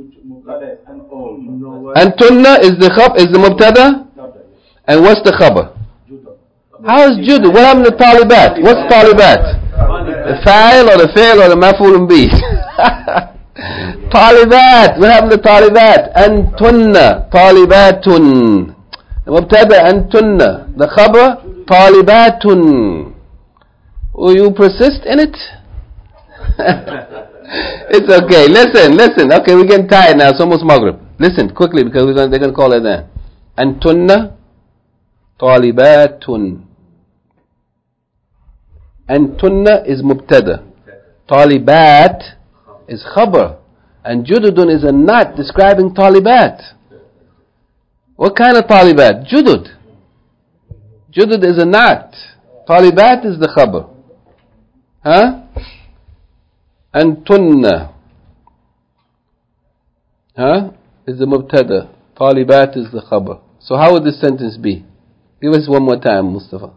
Antunna is the khab, is the mubtada? And what's the khabar? How is judu? What happened to talibat? What's talibat? The fa'il or the fi'l or the maf'ulun bih? Talibat. What happened to talibat? Antunna. Talibatun. The mubtada antunna. The khabar talibatun. Will you persist in it? It's okay. Listen, listen. Okay, we're getting tired now. It's almost Maghrib. Listen quickly because we're gonna, they're going to call it then. Antunna talibatun. Antunna is mubtada. Talibat is khabar. And jududun is a nat describing talibat. What kind of talibat? Judud. Judud is a nat. Talibat is the khabar. Huh? Antunna. Huh? Is the mubtada. Talibat is the khabar. So how would this sentence be? Give us one more time, Mustafa.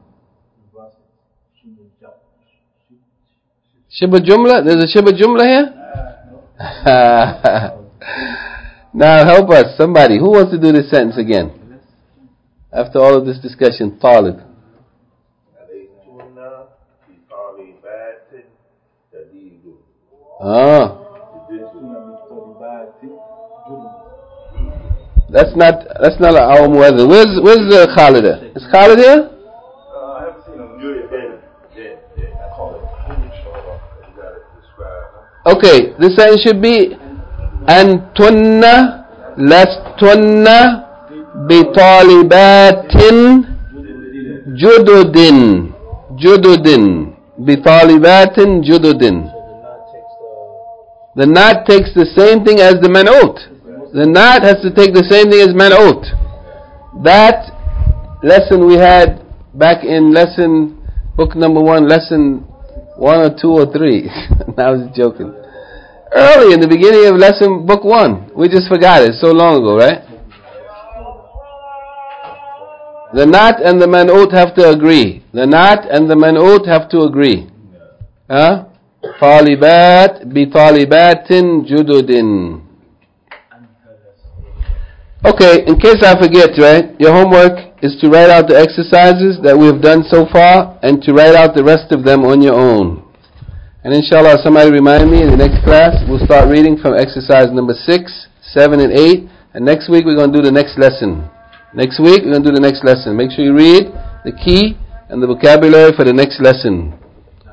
Shibba Jumla? There's a Shibba Jumla here? Now help us, somebody. Who wants to do this sentence again? After all of this discussion, Talib. Ah. That's not that's not our muezzin. Where's where's uh, Khalid? Is Khalid here? Uh, I haven't seen him. Yeah, yeah, I call it. Okay, the sentence should be Antunna lastunna bitalibatin jududin jududin bitalibatin jududin. The nat takes the same thing as the man'ut. The nat has to take the same thing as man'ut. That lesson we had back in lesson book number one, lesson one or two or three. I was joking. Early in the beginning of lesson book one. We just forgot it so long ago, right? The nat and the man'ut have to agree. The nat and the man'ut have to agree. Huh? Talibat bi talibatin jududin. Okay, in case I forget, right? Your homework is to write out the exercises that we have done so far and to write out the rest of them on your own. And inshallah, somebody remind me in the next class, we'll start reading from exercise number six, seven, and eight. And next week we're going to do the next lesson. Next week we're going to do the next lesson. Make sure you read the key and the vocabulary for the next lesson.